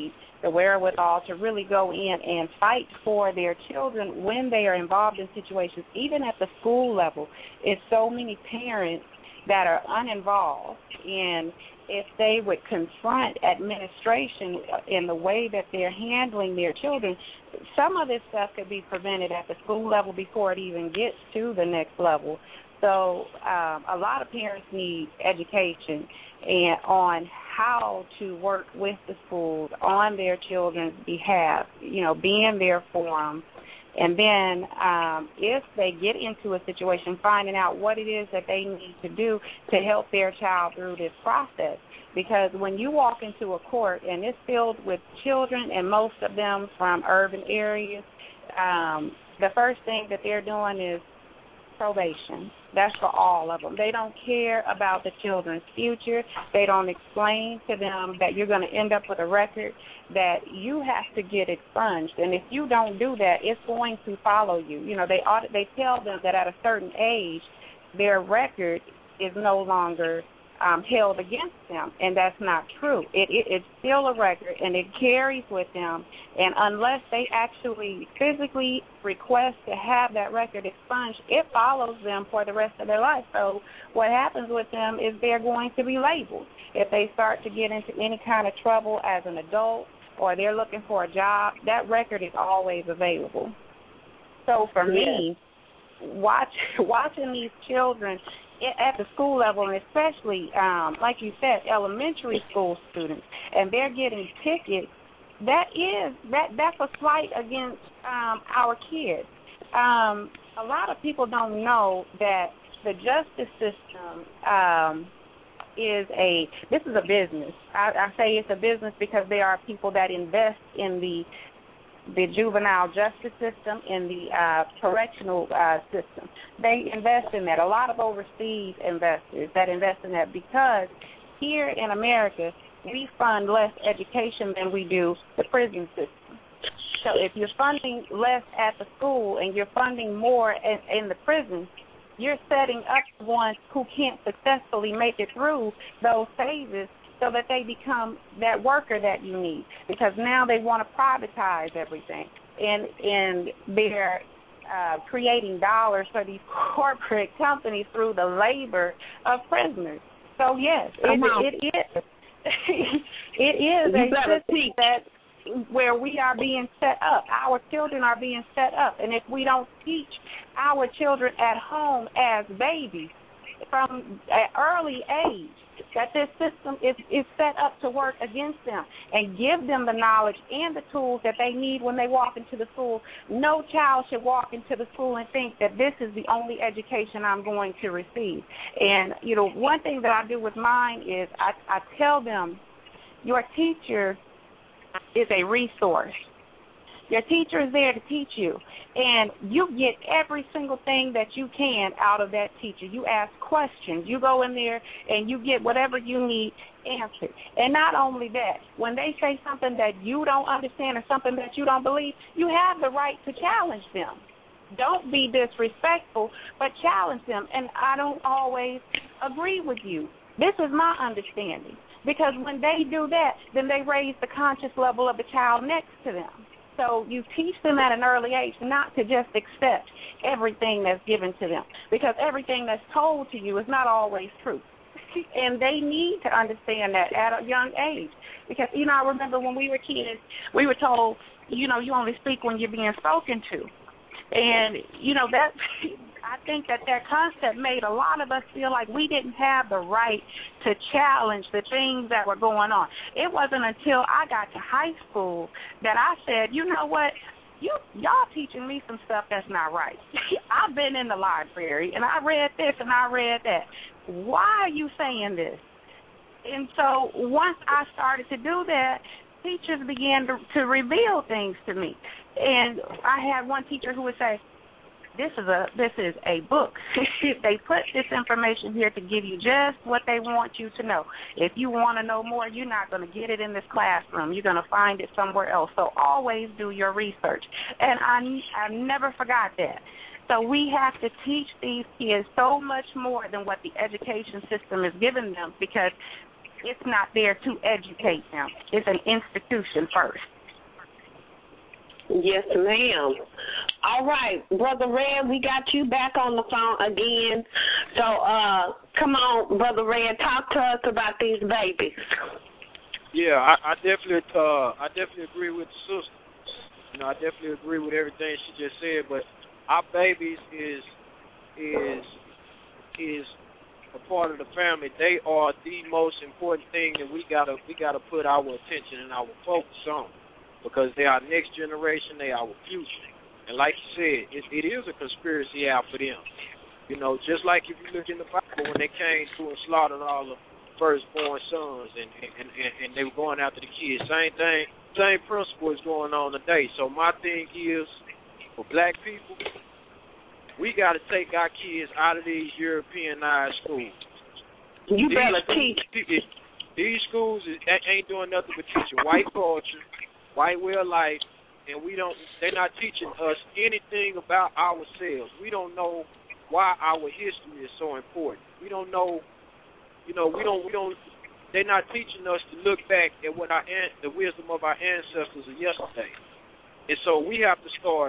the wherewithal to really go in and fight for their children when they are involved in situations, even at the school level. It's so many parents that are uninvolved, and if they would confront administration in the way that they're handling their children, some of this stuff could be prevented at the school level before it even gets to the next level. So um, a lot of parents need education and on how to work with the schools on their children's behalf, you know, being there for them. And then um, if they get into a situation, finding out what it is that they need to do to help their child through this process. Because when you walk into a court and it's filled with children, and most of them from urban areas, um, the first thing that they're doing is probation. That's for all of them. They don't care about the children's future. They don't explain to them that you're going to end up with a record that you have to get expunged. And if you don't do that, it's going to follow you. You know, they ought, they tell them that at a certain age, their record is no longer um, held against them, and that's not true. It, it, it's still a record, and it carries with them, and unless they actually physically request to have that record expunged, it follows them for the rest of their life. So what happens with them is they're going to be labeled. If they start to get into any kind of trouble as an adult or they're looking for a job, that record is always available. So for yes. me, watch, watching these children at the school level, and especially, um, like you said, elementary school students, and they're getting tickets, that is, that that's a slight against um, our kids. Um, a lot of people don't know that the justice system um, is a, this is a business. I, I say it's a business because there are people that invest in the the juvenile justice system, in the uh, correctional uh, system. They invest in that. A lot of overseas investors that invest in that because here in America, we fund less education than we do the prison system. So if you're funding less at the school and you're funding more in, in the prison, you're setting up the ones who can't successfully make it through those phases so that they become that worker that you need, because now they want to privatize everything, and and they're uh, creating dollars for these corporate companies through the labor of prisoners. So yes, it, it is it is You a system that where we are being set up. Our children are being set up, and if we don't teach our children at home as babies from an early age that this system is, is set up to work against them and give them the knowledge and the tools that they need when they walk into the school. No child should walk into the school and think that this is the only education I'm going to receive. And, you know, one thing that I do with mine is I, I tell them your teacher is a resource. Your teacher is there to teach you, and you get every single thing that you can out of that teacher. You ask questions. You go in there, and you get whatever you need answered. And not only that, when they say something that you don't understand or something that you don't believe, you have the right to challenge them. Don't be disrespectful, but challenge them. And I don't always agree with you. This is my understanding, because when they do that, then they raise the conscious level of the child next to them. So you teach them at an early age not to just accept everything that's given to them, because everything that's told to you is not always true. And they need to understand that at a young age. Because, you know, I remember when we were kids, we were told, you know, you only speak when you're being spoken to. And, you know, that I think that that concept made a lot of us feel like we didn't have the right to challenge the things that were going on. It wasn't until I got to high school that I said, you know what, you y'all teaching me some stuff that's not right. I've been in the library, and I read this and I read that. Why are you saying this? And so once I started to do that, teachers began to, to reveal things to me. And I had one teacher who would say, This is a this is a book. They put this information here to give you just what they want you to know. If you want to know more, you're not going to get it in this classroom. You're going to find it somewhere else. So always do your research. And I, I never forgot that. So we have to teach these kids so much more than what the education system is giving them, because it's not there to educate them. It's an institution first. Yes, ma'am. All right, Brother Red, we got you back on the phone again. So, uh, come on, Brother Red, talk to us about these babies. Yeah, I, I definitely, uh, I definitely agree with the sister. You know, I definitely agree with everything she just said. But our babies is is is a part of the family. They are the most important thing that we gotta we gotta put our attention and our focus on, because they are next generation. They are our future. And like you said, it, it is a conspiracy out for them. You know, just like if you look in the Bible when they came through and slaughtered all the firstborn sons and, and, and, and they were going after the kids. Same thing, same principle is going on today. So my thing is, for black people, we got to take our kids out of these Europeanized schools. You these better schools, teach. These schools ain't doing nothing but teaching white culture, white way of life, and we don't. They're not teaching us anything about ourselves. We don't know why our history is so important. We don't know, you know, we don't, we don't. They're not teaching us to look back at what our the wisdom of our ancestors of yesterday, and so we have to start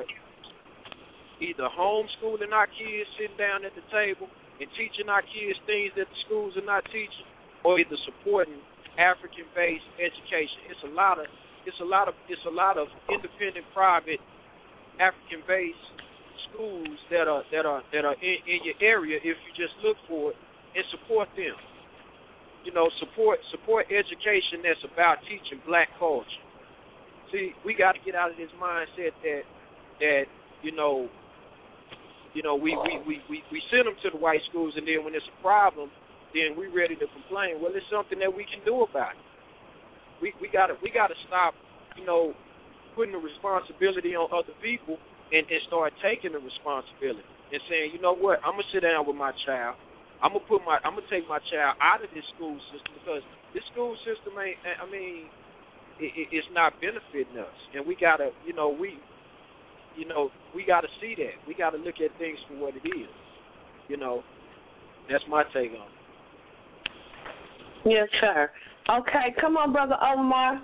either homeschooling our kids, sitting down at the table and teaching our kids things that the schools are not teaching, or either supporting African-based education. It's a lot of It's a lot of it's a lot of independent, private, African-based schools that are that are that are in, in your area. If you just look for it and support them, you know, support support education that's about teaching black culture. See, we got to get out of this mindset that that you know, you know, we we, we, we we send them to the white schools, and then when it's a problem, then we ready to complain. Well, it's something that we can do about it. We we gotta we gotta stop, you know, putting the responsibility on other people and, and start taking the responsibility and saying, you know what, I'm gonna sit down with my child. I'm gonna put my I'm gonna take my child out of this school system, because this school system ain't. I mean, it, it, it's not benefiting us, and we gotta, you know, we, you know, we gotta see that. We gotta look at things for what it is. You know, that's my take on it. Yes, sir. Okay, come on, Brother Omar.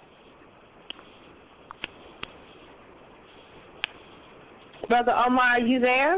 Brother Omar, are you there?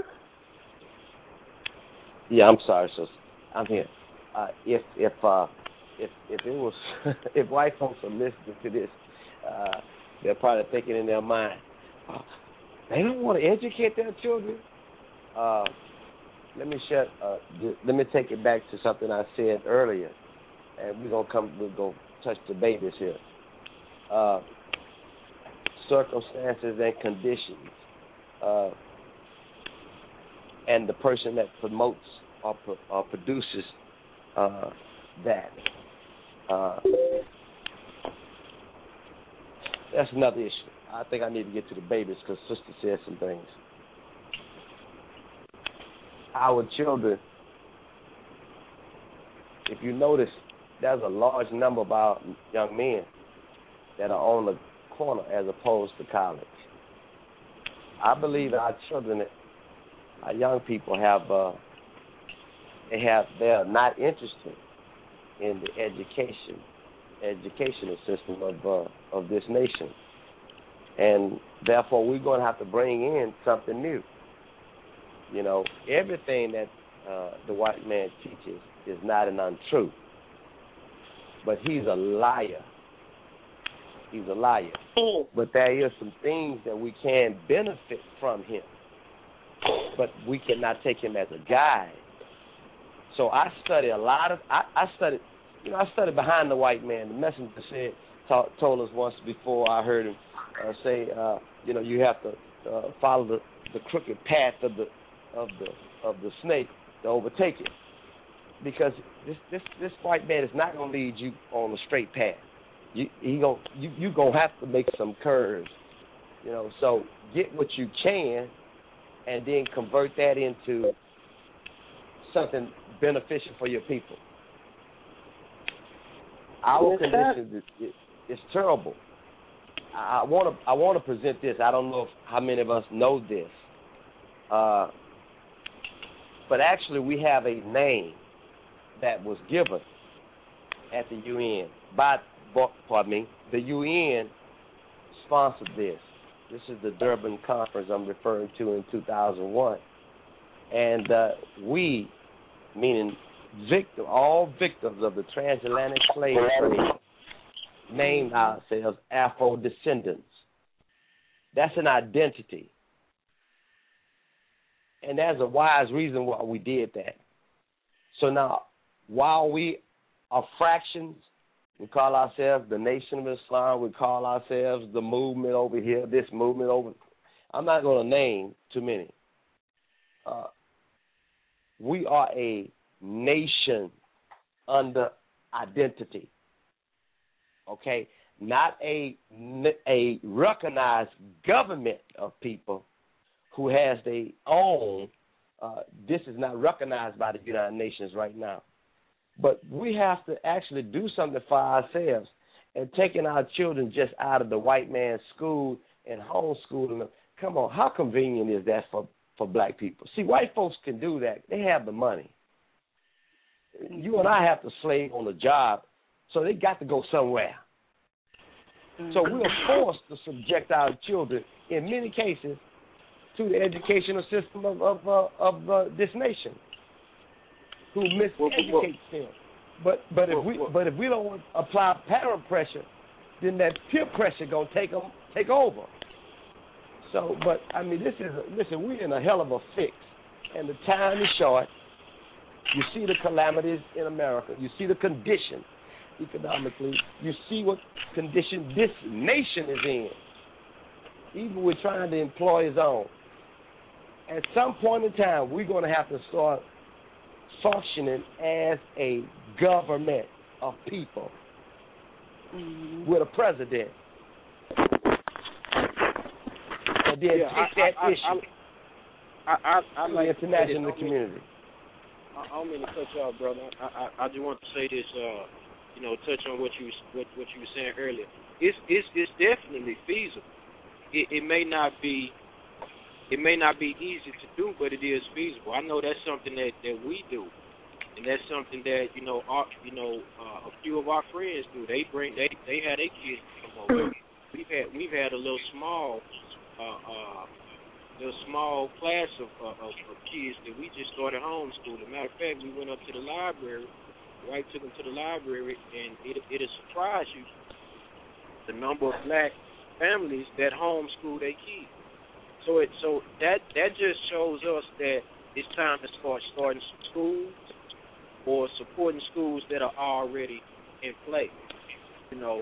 Yeah, I'm sorry, sister. I'm here. Uh, if if uh, if if it was if white folks are listening to this, uh, they're probably thinking in their mind, oh, they don't want to educate their children. Uh, let me shut. Uh, let me take it back to something I said earlier. And we're gonna come. We're gonna touch the babies here. Uh, circumstances and conditions, uh, and the person that promotes or, pro- or produces uh, that. Uh, that's another issue. I think I need to get to the babies because Sister said some things. Our children, if you notice, there's a large number of our young men that are on the corner as opposed to college. I believe our children, our young people have, uh, they have, they are not interested in the education, educational system of uh, of this nation, and therefore we're going to have to bring in something new. You know, everything that uh, the white man teaches is not an untruth. But he's a liar. He's a liar. But there is some things that we can benefit from him. But we cannot take him as a guide. So I study a lot of, I, I studied, you know, I studied behind the white man. The messenger said, ta- told us once before, I heard him uh, say, uh, you know, you have to uh, follow the, the crooked path of the of the of the snake to overtake it. Because this, this this white man is not going to lead you on a straight path. You he going you you gonna have to make some curves, you know. So get what you can, and then convert that into something beneficial for your people. Our yes, conditions is, is, is terrible. I want to I want to present this. I don't know if, how many of us know this, uh, but actually we have a name that was given at the U N by, pardon me, the U N sponsored this. This is the Durban Conference I'm referring to in two thousand one. And uh, we, meaning victim, all victims of the transatlantic slave trade, named ourselves Afro-descendants. That's an identity. And there's a wise reason why we did that. So now, while we are fractions, we call ourselves the Nation of Islam, we call ourselves the movement over here, this movement over. I'm not going to name too many. Uh, we are a nation under identity, okay? Not a, a recognized government of people who has their own. Uh, this is not recognized by the United Nations right now. But we have to actually do something for ourselves, and taking our children just out of the white man's school and homeschooling them. Come on, how convenient is that for, for black people? See, white folks can do that. They have the money. You and I have to slave on the job, so they got to go somewhere. So we're forced to subject our children, in many cases, to the educational system of of, uh, of uh, this nation, who miseducates them. But but if we but if we don't apply parent pressure, then that peer pressure gonna take them take over. So, but I mean, this is listen. We're in a hell of a fix, and the time is short. You see the calamities in America. You see the condition economically. You see what condition this nation is in. Even with trying to employ his own. At some point in time, we're going to have to start functioning as a government of people mm-hmm. with a president. And then yeah, take I, that I, issue I, I, I, I to like the international to community. I, I don't mean to cut you off, brother. I, I, I just want to say this, uh, you know, touch on what you what, what you were saying earlier. It's it's it's definitely feasible. It, it may not be it may not be easy to do, but it is feasible. I know that's something that, that we do, and that's something that you know our, you know uh, a few of our friends do. They bring they they had their kids come over. We've had we've had a little small uh, uh, little small class of, uh, of of kids that we just started homeschooling. Matter of fact, we went up to the library. Right, took them to the library, and it it'll surprise you the number of black families that homeschool their kids. So it so that that just shows us that it's time to start starting some schools or supporting schools that are already in place. You know.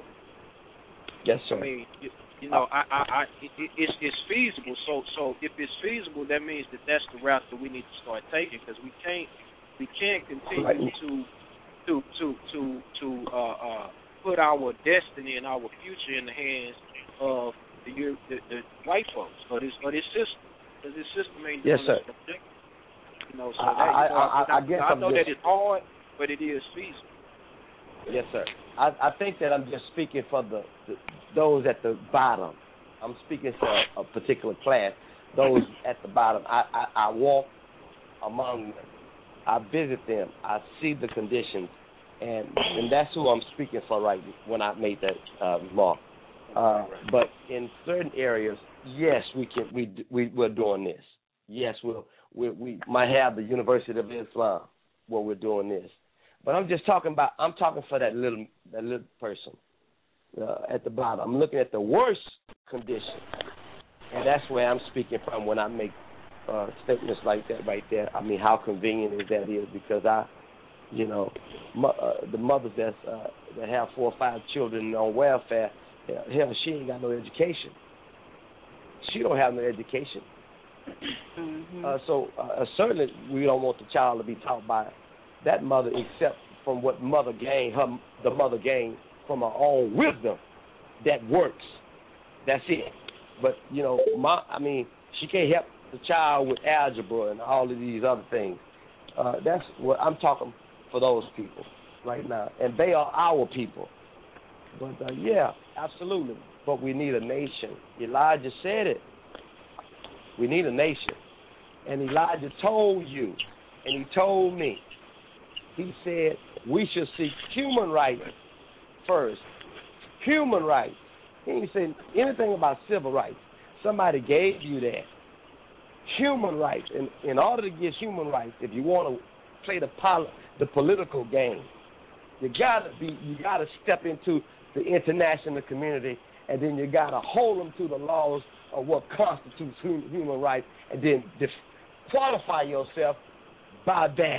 Yes, sir. I mean, you, you know, I, I, I it, it's it's feasible. So so if it's feasible, that means that that's the route that we need to start taking, because we can't we can't continue right. to. to to to to uh, uh, put our destiny and our future in the hands of the the, the white folks or this or this system, because this system ain't doing yes, sir. This you know, so I, that, I, you know, I, I, I guess I I'm know just, that it's hard, but it is feasible. Yes, sir. I, I think that I'm just speaking for the, the those at the bottom. I'm speaking for a, a particular class. Those at the bottom. I, I, I walk among them. I visit them. I see the conditions, and and that's who I'm speaking for right when I made that uh, remark. Uh, but in certain areas, yes, we can. We we we're doing this. Yes, we'll, we we might have the University of Islam where we're doing this. But I'm just talking about. I'm talking for that little that little person uh, at the bottom. I'm looking at the worst condition, and that's where I'm speaking from when I make uh, statements like that right there. I mean, how convenient is that is because I, you know, mo- uh, the mothers that's uh, that have four or five children on welfare, hell, she ain't got no education. She don't have no education. Mm-hmm. Uh, so uh, certainly we don't want the child to be taught by that mother, except from what mother gained, her the mother gained from her own wisdom. That works. That's it. But you know, my, I mean, she can't help the child with algebra and all of these other things. Uh, that's what I'm talking for those people right now, and they are our people. But uh, yeah, absolutely. But we need a nation. Elijah said it. We need a nation, and Elijah told you, and he told me. He said we should seek human rights first. Human rights. He didn't say anything about civil rights. Somebody gave you that. Human rights. In, in order to get human rights, if you want to play the pol- the political game, you gotta be you gotta step into the international community, and then you gotta hold them to the laws of what constitutes human rights, and then qualify yourself by that,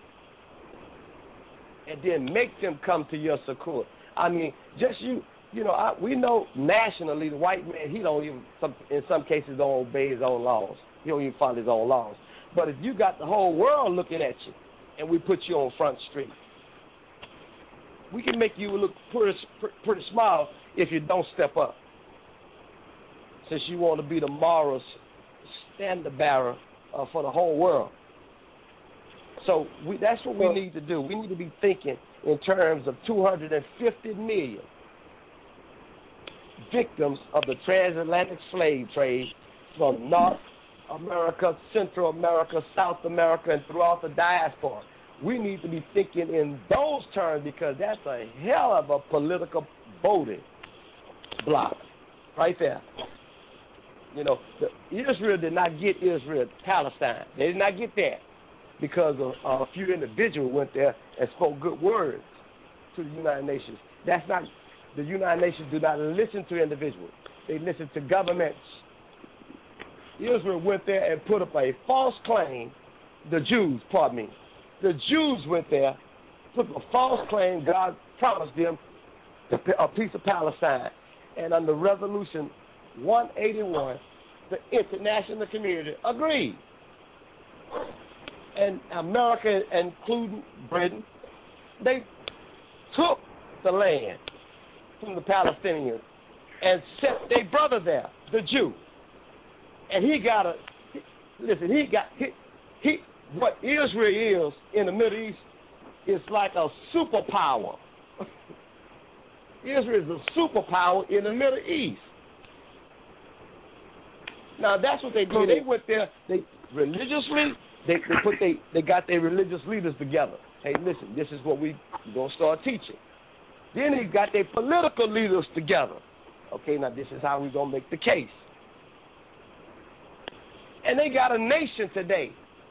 and then make them come to your support. I mean, just you, you know, I, we know nationally the white man, he don't even, some, in some cases, don't obey his own laws. He don't even follow his own laws. But if you got the whole world looking at you, and we put you on Front Street, we can make you look pretty, pretty small if you don't step up. Since you want to be the moral standard bearer uh, for the whole world. So we, that's what we need to do. We need to be thinking in terms of two hundred fifty million victims of the transatlantic slave trade from North America, Central America, South America, and throughout the diaspora. We need to be thinking in those terms because that's a hell of a political voting block right there. You know, the, Israel did not get Israel, Palestine. They did not get that because of, uh, a few individuals went there and spoke good words to the United Nations. That's not, the United Nations do not listen to individuals. They listen to governments. Israel went there and put up a false claim, the Jews, pardon me. The Jews went there, put up a false claim, God promised them a piece of Palestine. And under Resolution one eighty-one, the international community agreed. And America, including Britain, they took the land from the Palestinians and set their brother there, the Jew. And he got a, listen, he got, he, he, what Israel is in the Middle East is like a superpower. Israel is a superpower in the Middle East. Now that's what they did. They went there. They religiously. They, they put they they got their religious leaders together. Hey, listen, this is what we we're gonna start teaching. Then they got their political leaders together. Okay, now this is how we're gonna make the case. And they got a nation today.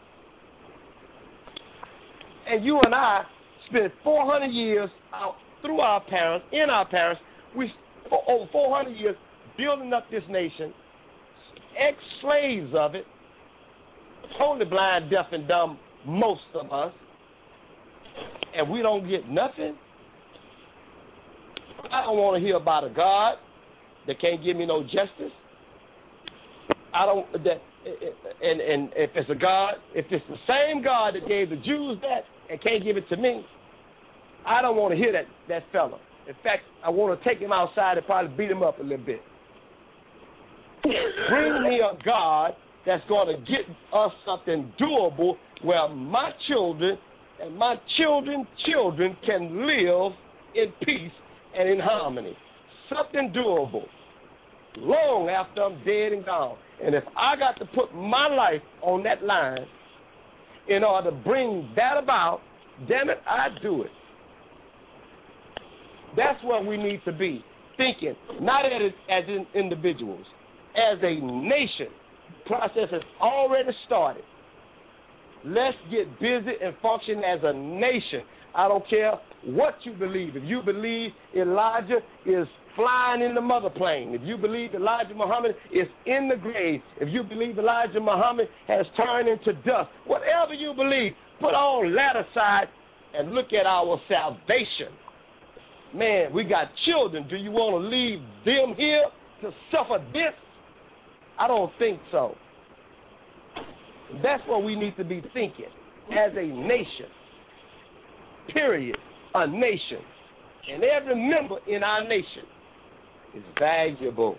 And you and I spent four hundred years out through our parents, in our parents. We for over four hundred years building up this nation. Ex-slaves of it, totally blind, deaf, and dumb, most of us, and we don't get nothing. I don't want to hear about a God that can't give me no justice. I don't that, and and if it's a God, if it's the same God that gave the Jews that and can't give it to me, I don't want to hear that that fella. In fact, I want to take him outside and probably beat him up a little bit. Bring me a God that's going to get us something doable where my children and my children's children can live in peace and in harmony. Something doable long after I'm dead and gone. And if I got to put my life on that line in order to bring that about, damn it, I'd do it. That's what we need to be thinking, not as, as in individuals. As a nation, the process has already started. Let's get busy and function as a nation. I don't care what you believe. If you believe Elijah is flying in the mother plane, if you believe Elijah Muhammad is in the grave, if you believe Elijah Muhammad has turned into dust, whatever you believe, put all that aside and look at our salvation. Man, we got children. Do you want to leave them here to suffer this? I don't think so. That's what we need to be thinking as a nation. Period. A nation. And every member in our nation is valuable.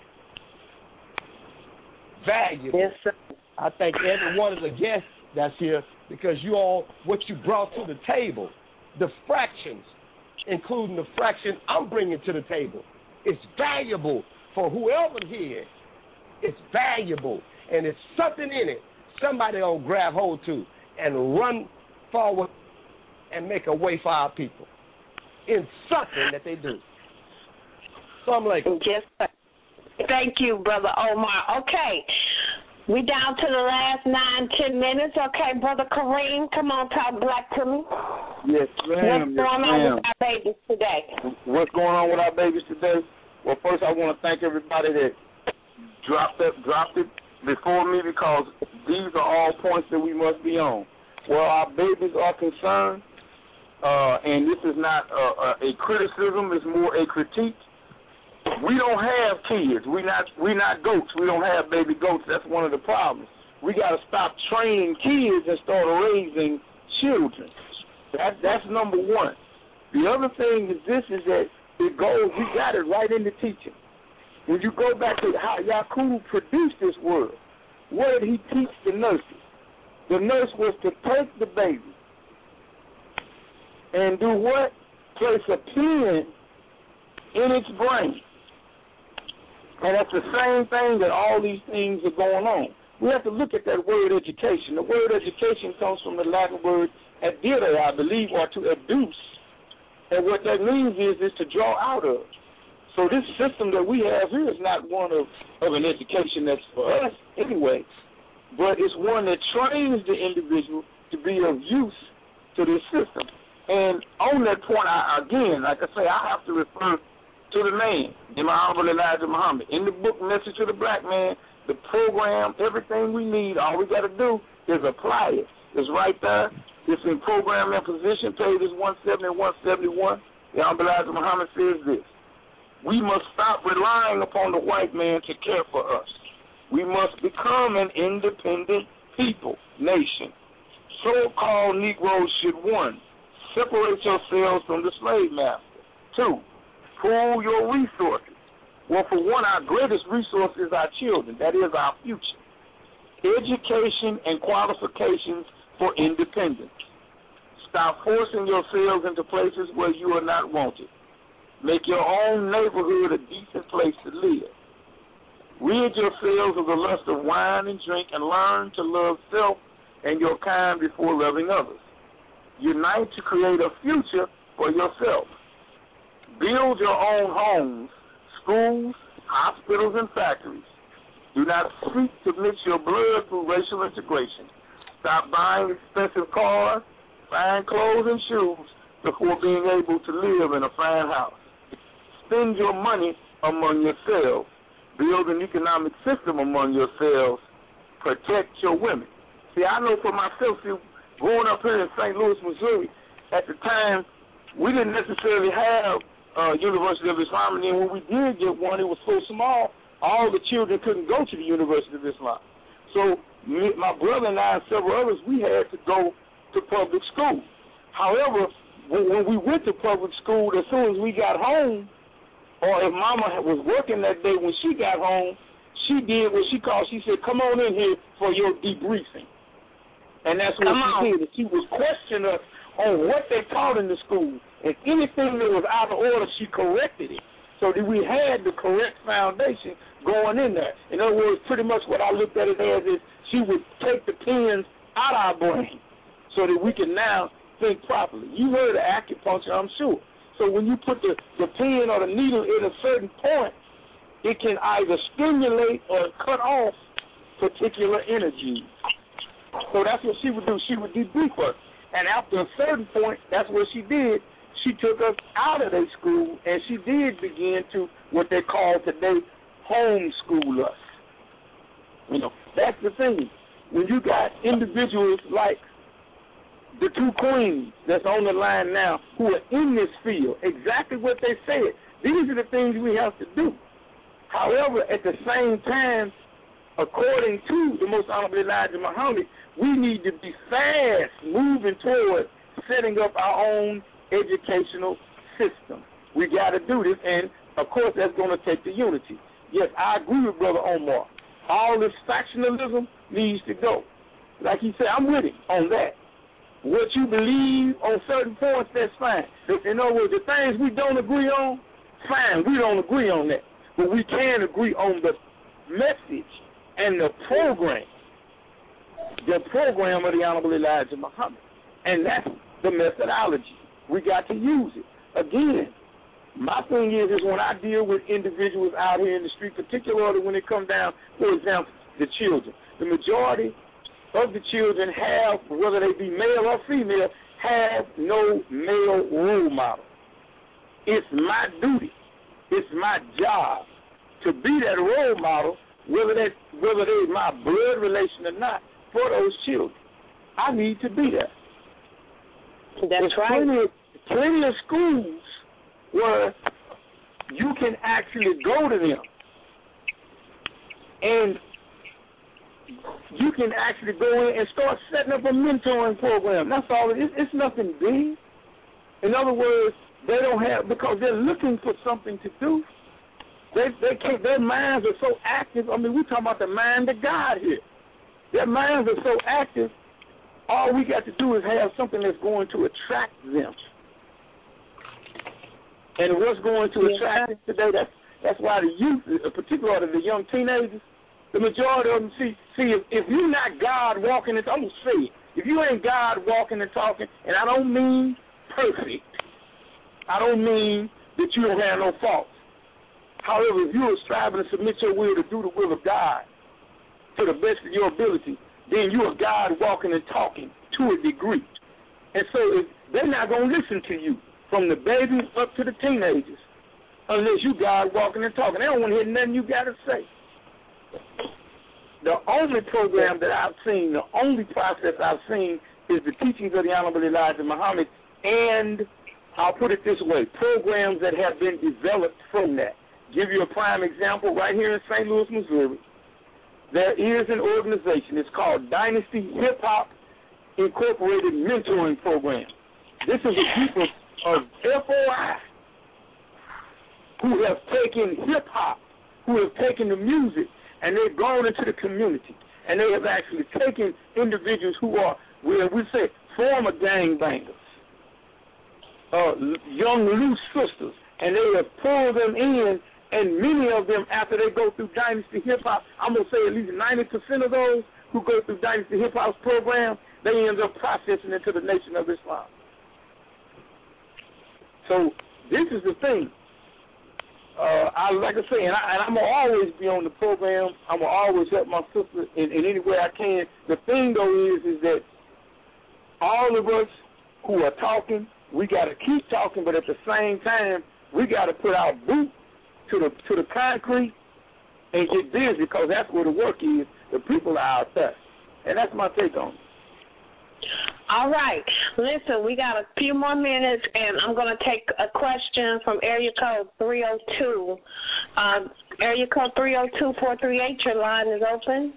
Valuable. Yes, sir. I thank every one of the guests that's here because you all, what you brought to the table, the fractions, including the fraction I'm bringing to the table, it's valuable for whoever here. It's valuable, and it's something in it somebody will grab hold to and run forward and make a way for our people in something that they do. So I'm like, yes, sir. Thank you, Brother Omar. Okay. We down to the last nine, ten minutes. Okay, Brother Kareem, come on, talk black to me. Yes, ma'am. What's going yes, on ma'am. with our babies today? What's going on with our babies today? Well, first I want to thank everybody that dropped it, dropped it before me, because these are all points that we must be on. Where our babies are concerned, uh, and this is not a, a, a criticism, it's more a critique. We don't have kids. We not we not goats. We don't have baby goats. That's one of the problems. We got to stop training kids and start raising children. That that's number one. The other thing is this: is that it goes. You got it right in the teaching. When you go back to how Yakubu produced this world, what did he teach the nurses? The nurse was to take the baby and do what? Place a pin in its brain. And that's the same thing that all these things are going on. We have to look at that word education. The word education comes from the Latin word adire, I believe, or to abduce. And what that means is, is to draw out of. So this system that we have here is not one of, of an education that's for us anyway, but it's one that trains the individual to be of use to this system. And on that point, I, again, like I say, I have to refer to the man, in my Honorable Elijah Muhammad. In the book, Message to the Black Man, the program, everything we need, all we got to do is apply it. It's right there. It's in program and position, pages one seventy and one seventy-one. The Honorable Elijah Muhammad says this: we must stop relying upon the white man to care for us. We must become an independent people, nation. So-called Negroes should, one, separate yourselves from the slave master. Two, pool your resources. Well, for one, our greatest resource is our children. That is our future. Education and qualifications for independence. Stop forcing yourselves into places where you are not wanted. Make your own neighborhood a decent place to live. Rid yourselves of the lust of wine and drink, and learn to love self and your kind before loving others. Unite to create a future for yourself. Build your own homes, schools, hospitals, and factories. Do not seek to mix your blood through racial integration. Stop buying expensive cars, fine clothes, and shoes before being able to live in a fine house. Spend your money among yourselves. Build an economic system among yourselves. Protect your women. See, I know for myself, see, growing up here in Saint Louis, Missouri, at the time, we didn't necessarily have Uh, University of Islam, and then when we did get one, it was so small, all the children couldn't go to the University of Islam. So me, my brother and I and several others, we had to go to public school. However, when, when we went to public school, as soon as we got home, or if Mama was working that day, when she got home, she did what she called, she said, come on in here for your debriefing. And that's what she did. She was questioning us on what they taught in the school. And anything that was out of order, she corrected it. So that we had the correct foundation going in there. In other words, pretty much what I looked at it as is she would take the pins out of our brain so that we can now think properly. You heard of acupuncture, I'm sure. So when you put the, the pin or the needle in a certain point, it can either stimulate or cut off particular energies. So that's what she would do. She would debrief us. And after a certain point, that's what she did. She took us out of their school, and she did begin to, what they call today, homeschool us. You know, that's the thing. When you got individuals like the two queens that's on the line now who are in this field, exactly what they said, these are the things we have to do. However, at the same time, according to the Most Honorable Elijah Muhammad, we need to be fast moving toward setting up our own educational system. We got to do this, and, of course, that's going to take the unity. Yes, I agree with Brother Omar. All this factionalism needs to go. Like he said, I'm with him on that. What you believe on certain points, that's fine. In other words, the things we don't agree on, fine, we don't agree on that. But we can agree on the message and the program, the program of the Honorable Elijah Muhammad. And that's the methodology. We got to use it. Again, My thing is, is when I deal with individuals out here in the street, particularly when it comes down, for example, the children. The majority of the children have, whether they be male or female, have no male role model. It's my duty, it's my job to be that role model, whether that whether they're my blood relation or not, for those children. I need to be there. That's There's right. Plenty of, plenty of schools where you can actually go to them and you can actually go in and start setting up a mentoring program. That's all it is. It's nothing big. In other words, they don't have, because they're looking for something to do. They they can't, their minds are so active. I mean, we're talking about the mind of God here. Their minds are so active, all we got to do is have something that's going to attract them. And what's going to attract them today, that's, that's why the youth, particularly the young teenagers, the majority of them, see, see if, if you're not God walking and talking, I'm going to say it. If you ain't God walking and talking, and I don't mean perfect, I don't mean that you don't have no faults. However, if you are striving to submit your will to do the will of God to the best of your ability, then you are God walking and talking to a degree. And so if they're not going to listen to you from the babies up to the teenagers unless you God walking and talking. They don't want to hear nothing you got to say. The only program that I've seen, the only process I've seen is the teachings of the Honorable Elijah Muhammad, and I'll put it this way, programs that have been developed from that. Give you a prime example right here in Saint Louis, Missouri. There is an organization. It's called Dynasty Hip Hop Incorporated Mentoring Program. This is a group of, of F O I who have taken hip hop, who have taken the music, and they've gone into the community, and they have actually taken individuals who are, well, we say, former gangbangers, uh, young loose sisters, and they have pulled them in. And many of them, after they go through Dynasty Hip Hop, I'm going to say at least ninety percent of those who go through Dynasty Hip Hop's program, they end up processing into the Nation of Islam. So this is the thing. Uh, I like I say, and, I, and I'm going to always be on the program. I'm going to always help my sister in, in any way I can. The thing, though, is, is that all of us who are talking, we got to keep talking, but at the same time, we got to put our boot to the to the concrete and get busy, because that's where the work is. The people are out there. And that's my take on it. All right. Listen, we got a few more minutes, and I'm going to take a question from area code three oh two. Um, area code three oh two, four three eight, your line is open.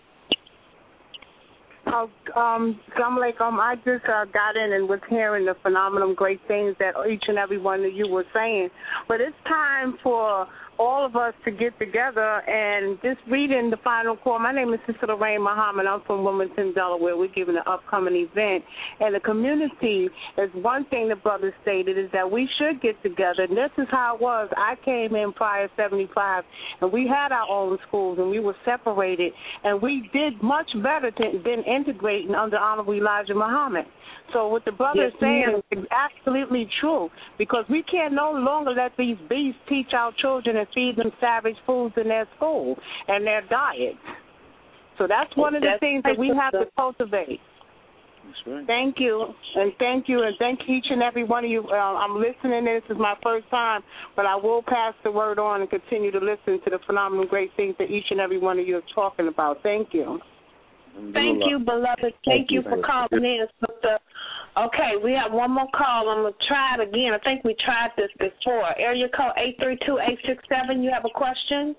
Oh, um, Assalamu alaikum. I just uh, got in and was hearing the phenomenal great things that each and every one of you were saying. But it's time for all of us to get together and just reading the final call. My name is Sister Lorraine Muhammad. I'm from Wilmington, Delaware. We're giving an upcoming event. And the community, is one thing the brother stated, is that we should get together. And this is how it was. I came in prior seventy-five, and we had our own schools, and we were separated. And we did much better than integrating under Honorable Elijah Muhammad. So what the brother yes, is saying is absolutely true, because we can no longer let these beasts teach our children and feed them savage foods in their school and their diets. So that's one of the that's things that we have to cultivate. That's right. Thank you, and thank you, and thank each and every one of you. Uh, I'm listening. This is my first time, but I will pass the word on and continue to listen to the phenomenal great things that each and every one of you are talking about. Thank you. Thank you, beloved. Thank, Thank you for calling in, sister. Okay, we have one more call. I'm going to try it again. I think we tried this before. Area code eight three two, eight six seven. You have a question?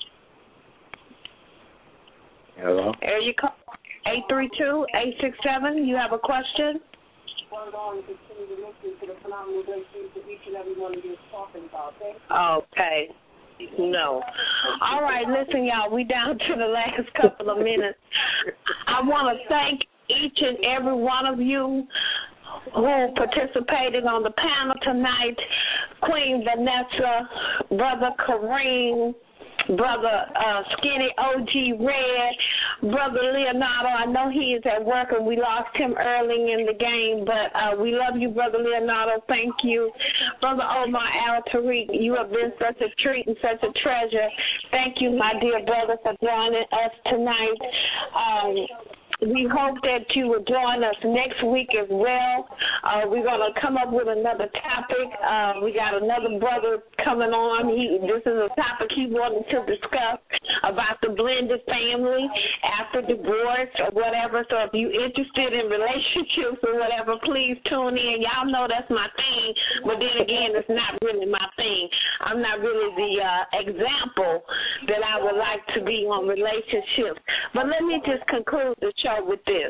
Hello? Area code eight three two, eight six seven. You have a question? Okay. No. All right, listen, y'all, we down to the last couple of minutes. I want to thank each and every one of you who participated on the panel tonight. Queen Vanessa, Brother Kareem, Brother uh, Skinny O G Red, Brother Leonardo. I know he is at work and we lost him early in the game, but uh, we love you, Brother Leonardo. Thank you. Brother Omar Al Tariq, you have been such a treat and such a treasure. Thank you, my dear brother, for joining us tonight. Um, We hope that you will join us next week as well. Uh, we're going to come up with another topic. Uh, we got another brother coming on. He, this is a topic he wanted to discuss about the blended family after divorce or whatever. So if you're interested in relationships or whatever, please tune in. Y'all know that's my thing, but then again, it's not really my thing. I'm not really the uh, example that I would like to be on relationships. But let me just conclude the show with this.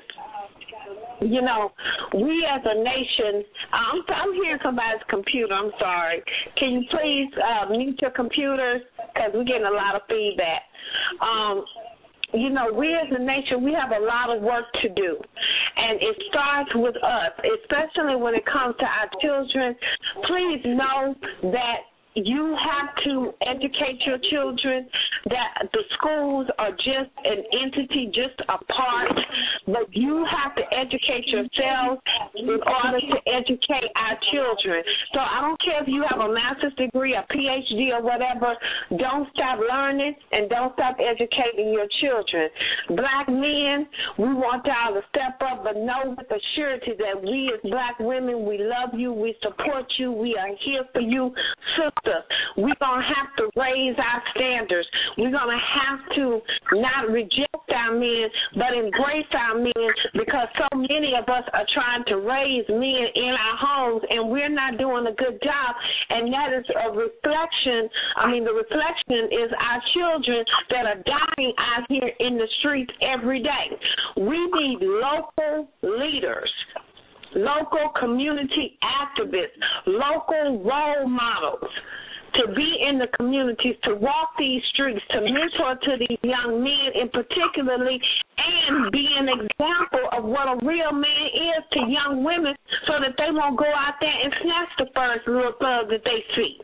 You know, we as a nation, I'm, I'm hearing somebody's computer. I'm sorry. Can you please uh, mute your computers? Because we're getting a lot of feedback. Um, you know, we as a nation, we have a lot of work to do. And it starts with us, especially when it comes to our children. Please know that you have to educate your children that the schools are just an entity, just a part, but you have to educate yourselves in order to educate our children. So I don't care if you have a master's degree, a P H D or whatever, don't stop learning and don't stop educating your children. Black men, we want y'all to step up, but know with the surety that we as black women, we love you, we support you, we are here for you. Sister, we're going to have to raise our standards. We're going to have to not reject our men, but embrace our men, because so many of us are trying to raise men in our homes, and we're not doing a good job. And that is a reflection. I mean, the reflection is our children that are dying out here in the streets every day. We need local leaders, local community activists, local role models to be in the communities, to walk these streets, to mentor to these young men in particularly, and be an example of what a real man is to young women so that they won't go out there and snatch the first little thug that they see.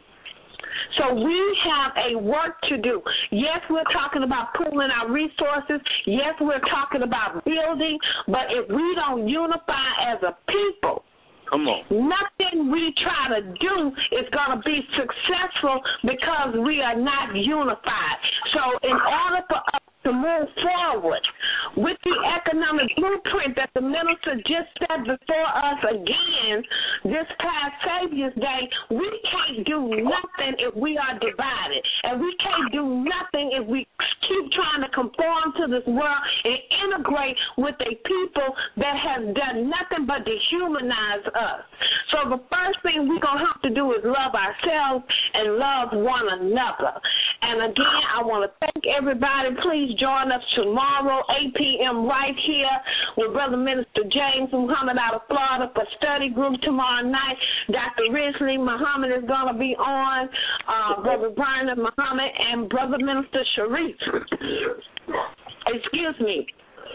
So we have a work to do. Yes, we're talking about pooling our resources. Yes, we're talking about building. But if we don't unify as a people, come on, nothing we try to do is going to be successful because we are not unified. So in order for us to move forward with the economic blueprint that the minister just said before us again this past Savior's Day, we can't do nothing if we are divided. And we can't do nothing if we keep trying to conform to this world and integrate with a people that has done nothing but dehumanize us. So the first thing we're going to have to do is love ourselves and love one another. And again, I want to thank everybody. Please join us tomorrow, eight p.m. right here with Brother Minister James Muhammad out of Florida for study group tomorrow night. Doctor Risley Muhammad is going to be on, uh, Brother Brian Muhammad, and Brother Minister Sharif. Excuse me.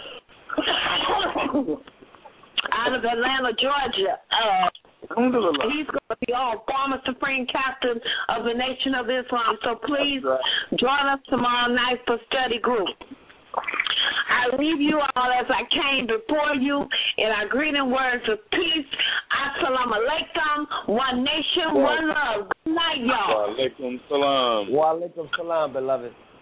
Out of Atlanta, Georgia. Uh, He's going to be on, former Supreme Captain of the Nation of Islam. So please join us tomorrow night for study group. I leave you all as I came before you in our greeting words of peace. Assalamu alaikum. One nation, one love. Good night, y'all. Wa alaikum salam. Wa alaikum salam, beloved.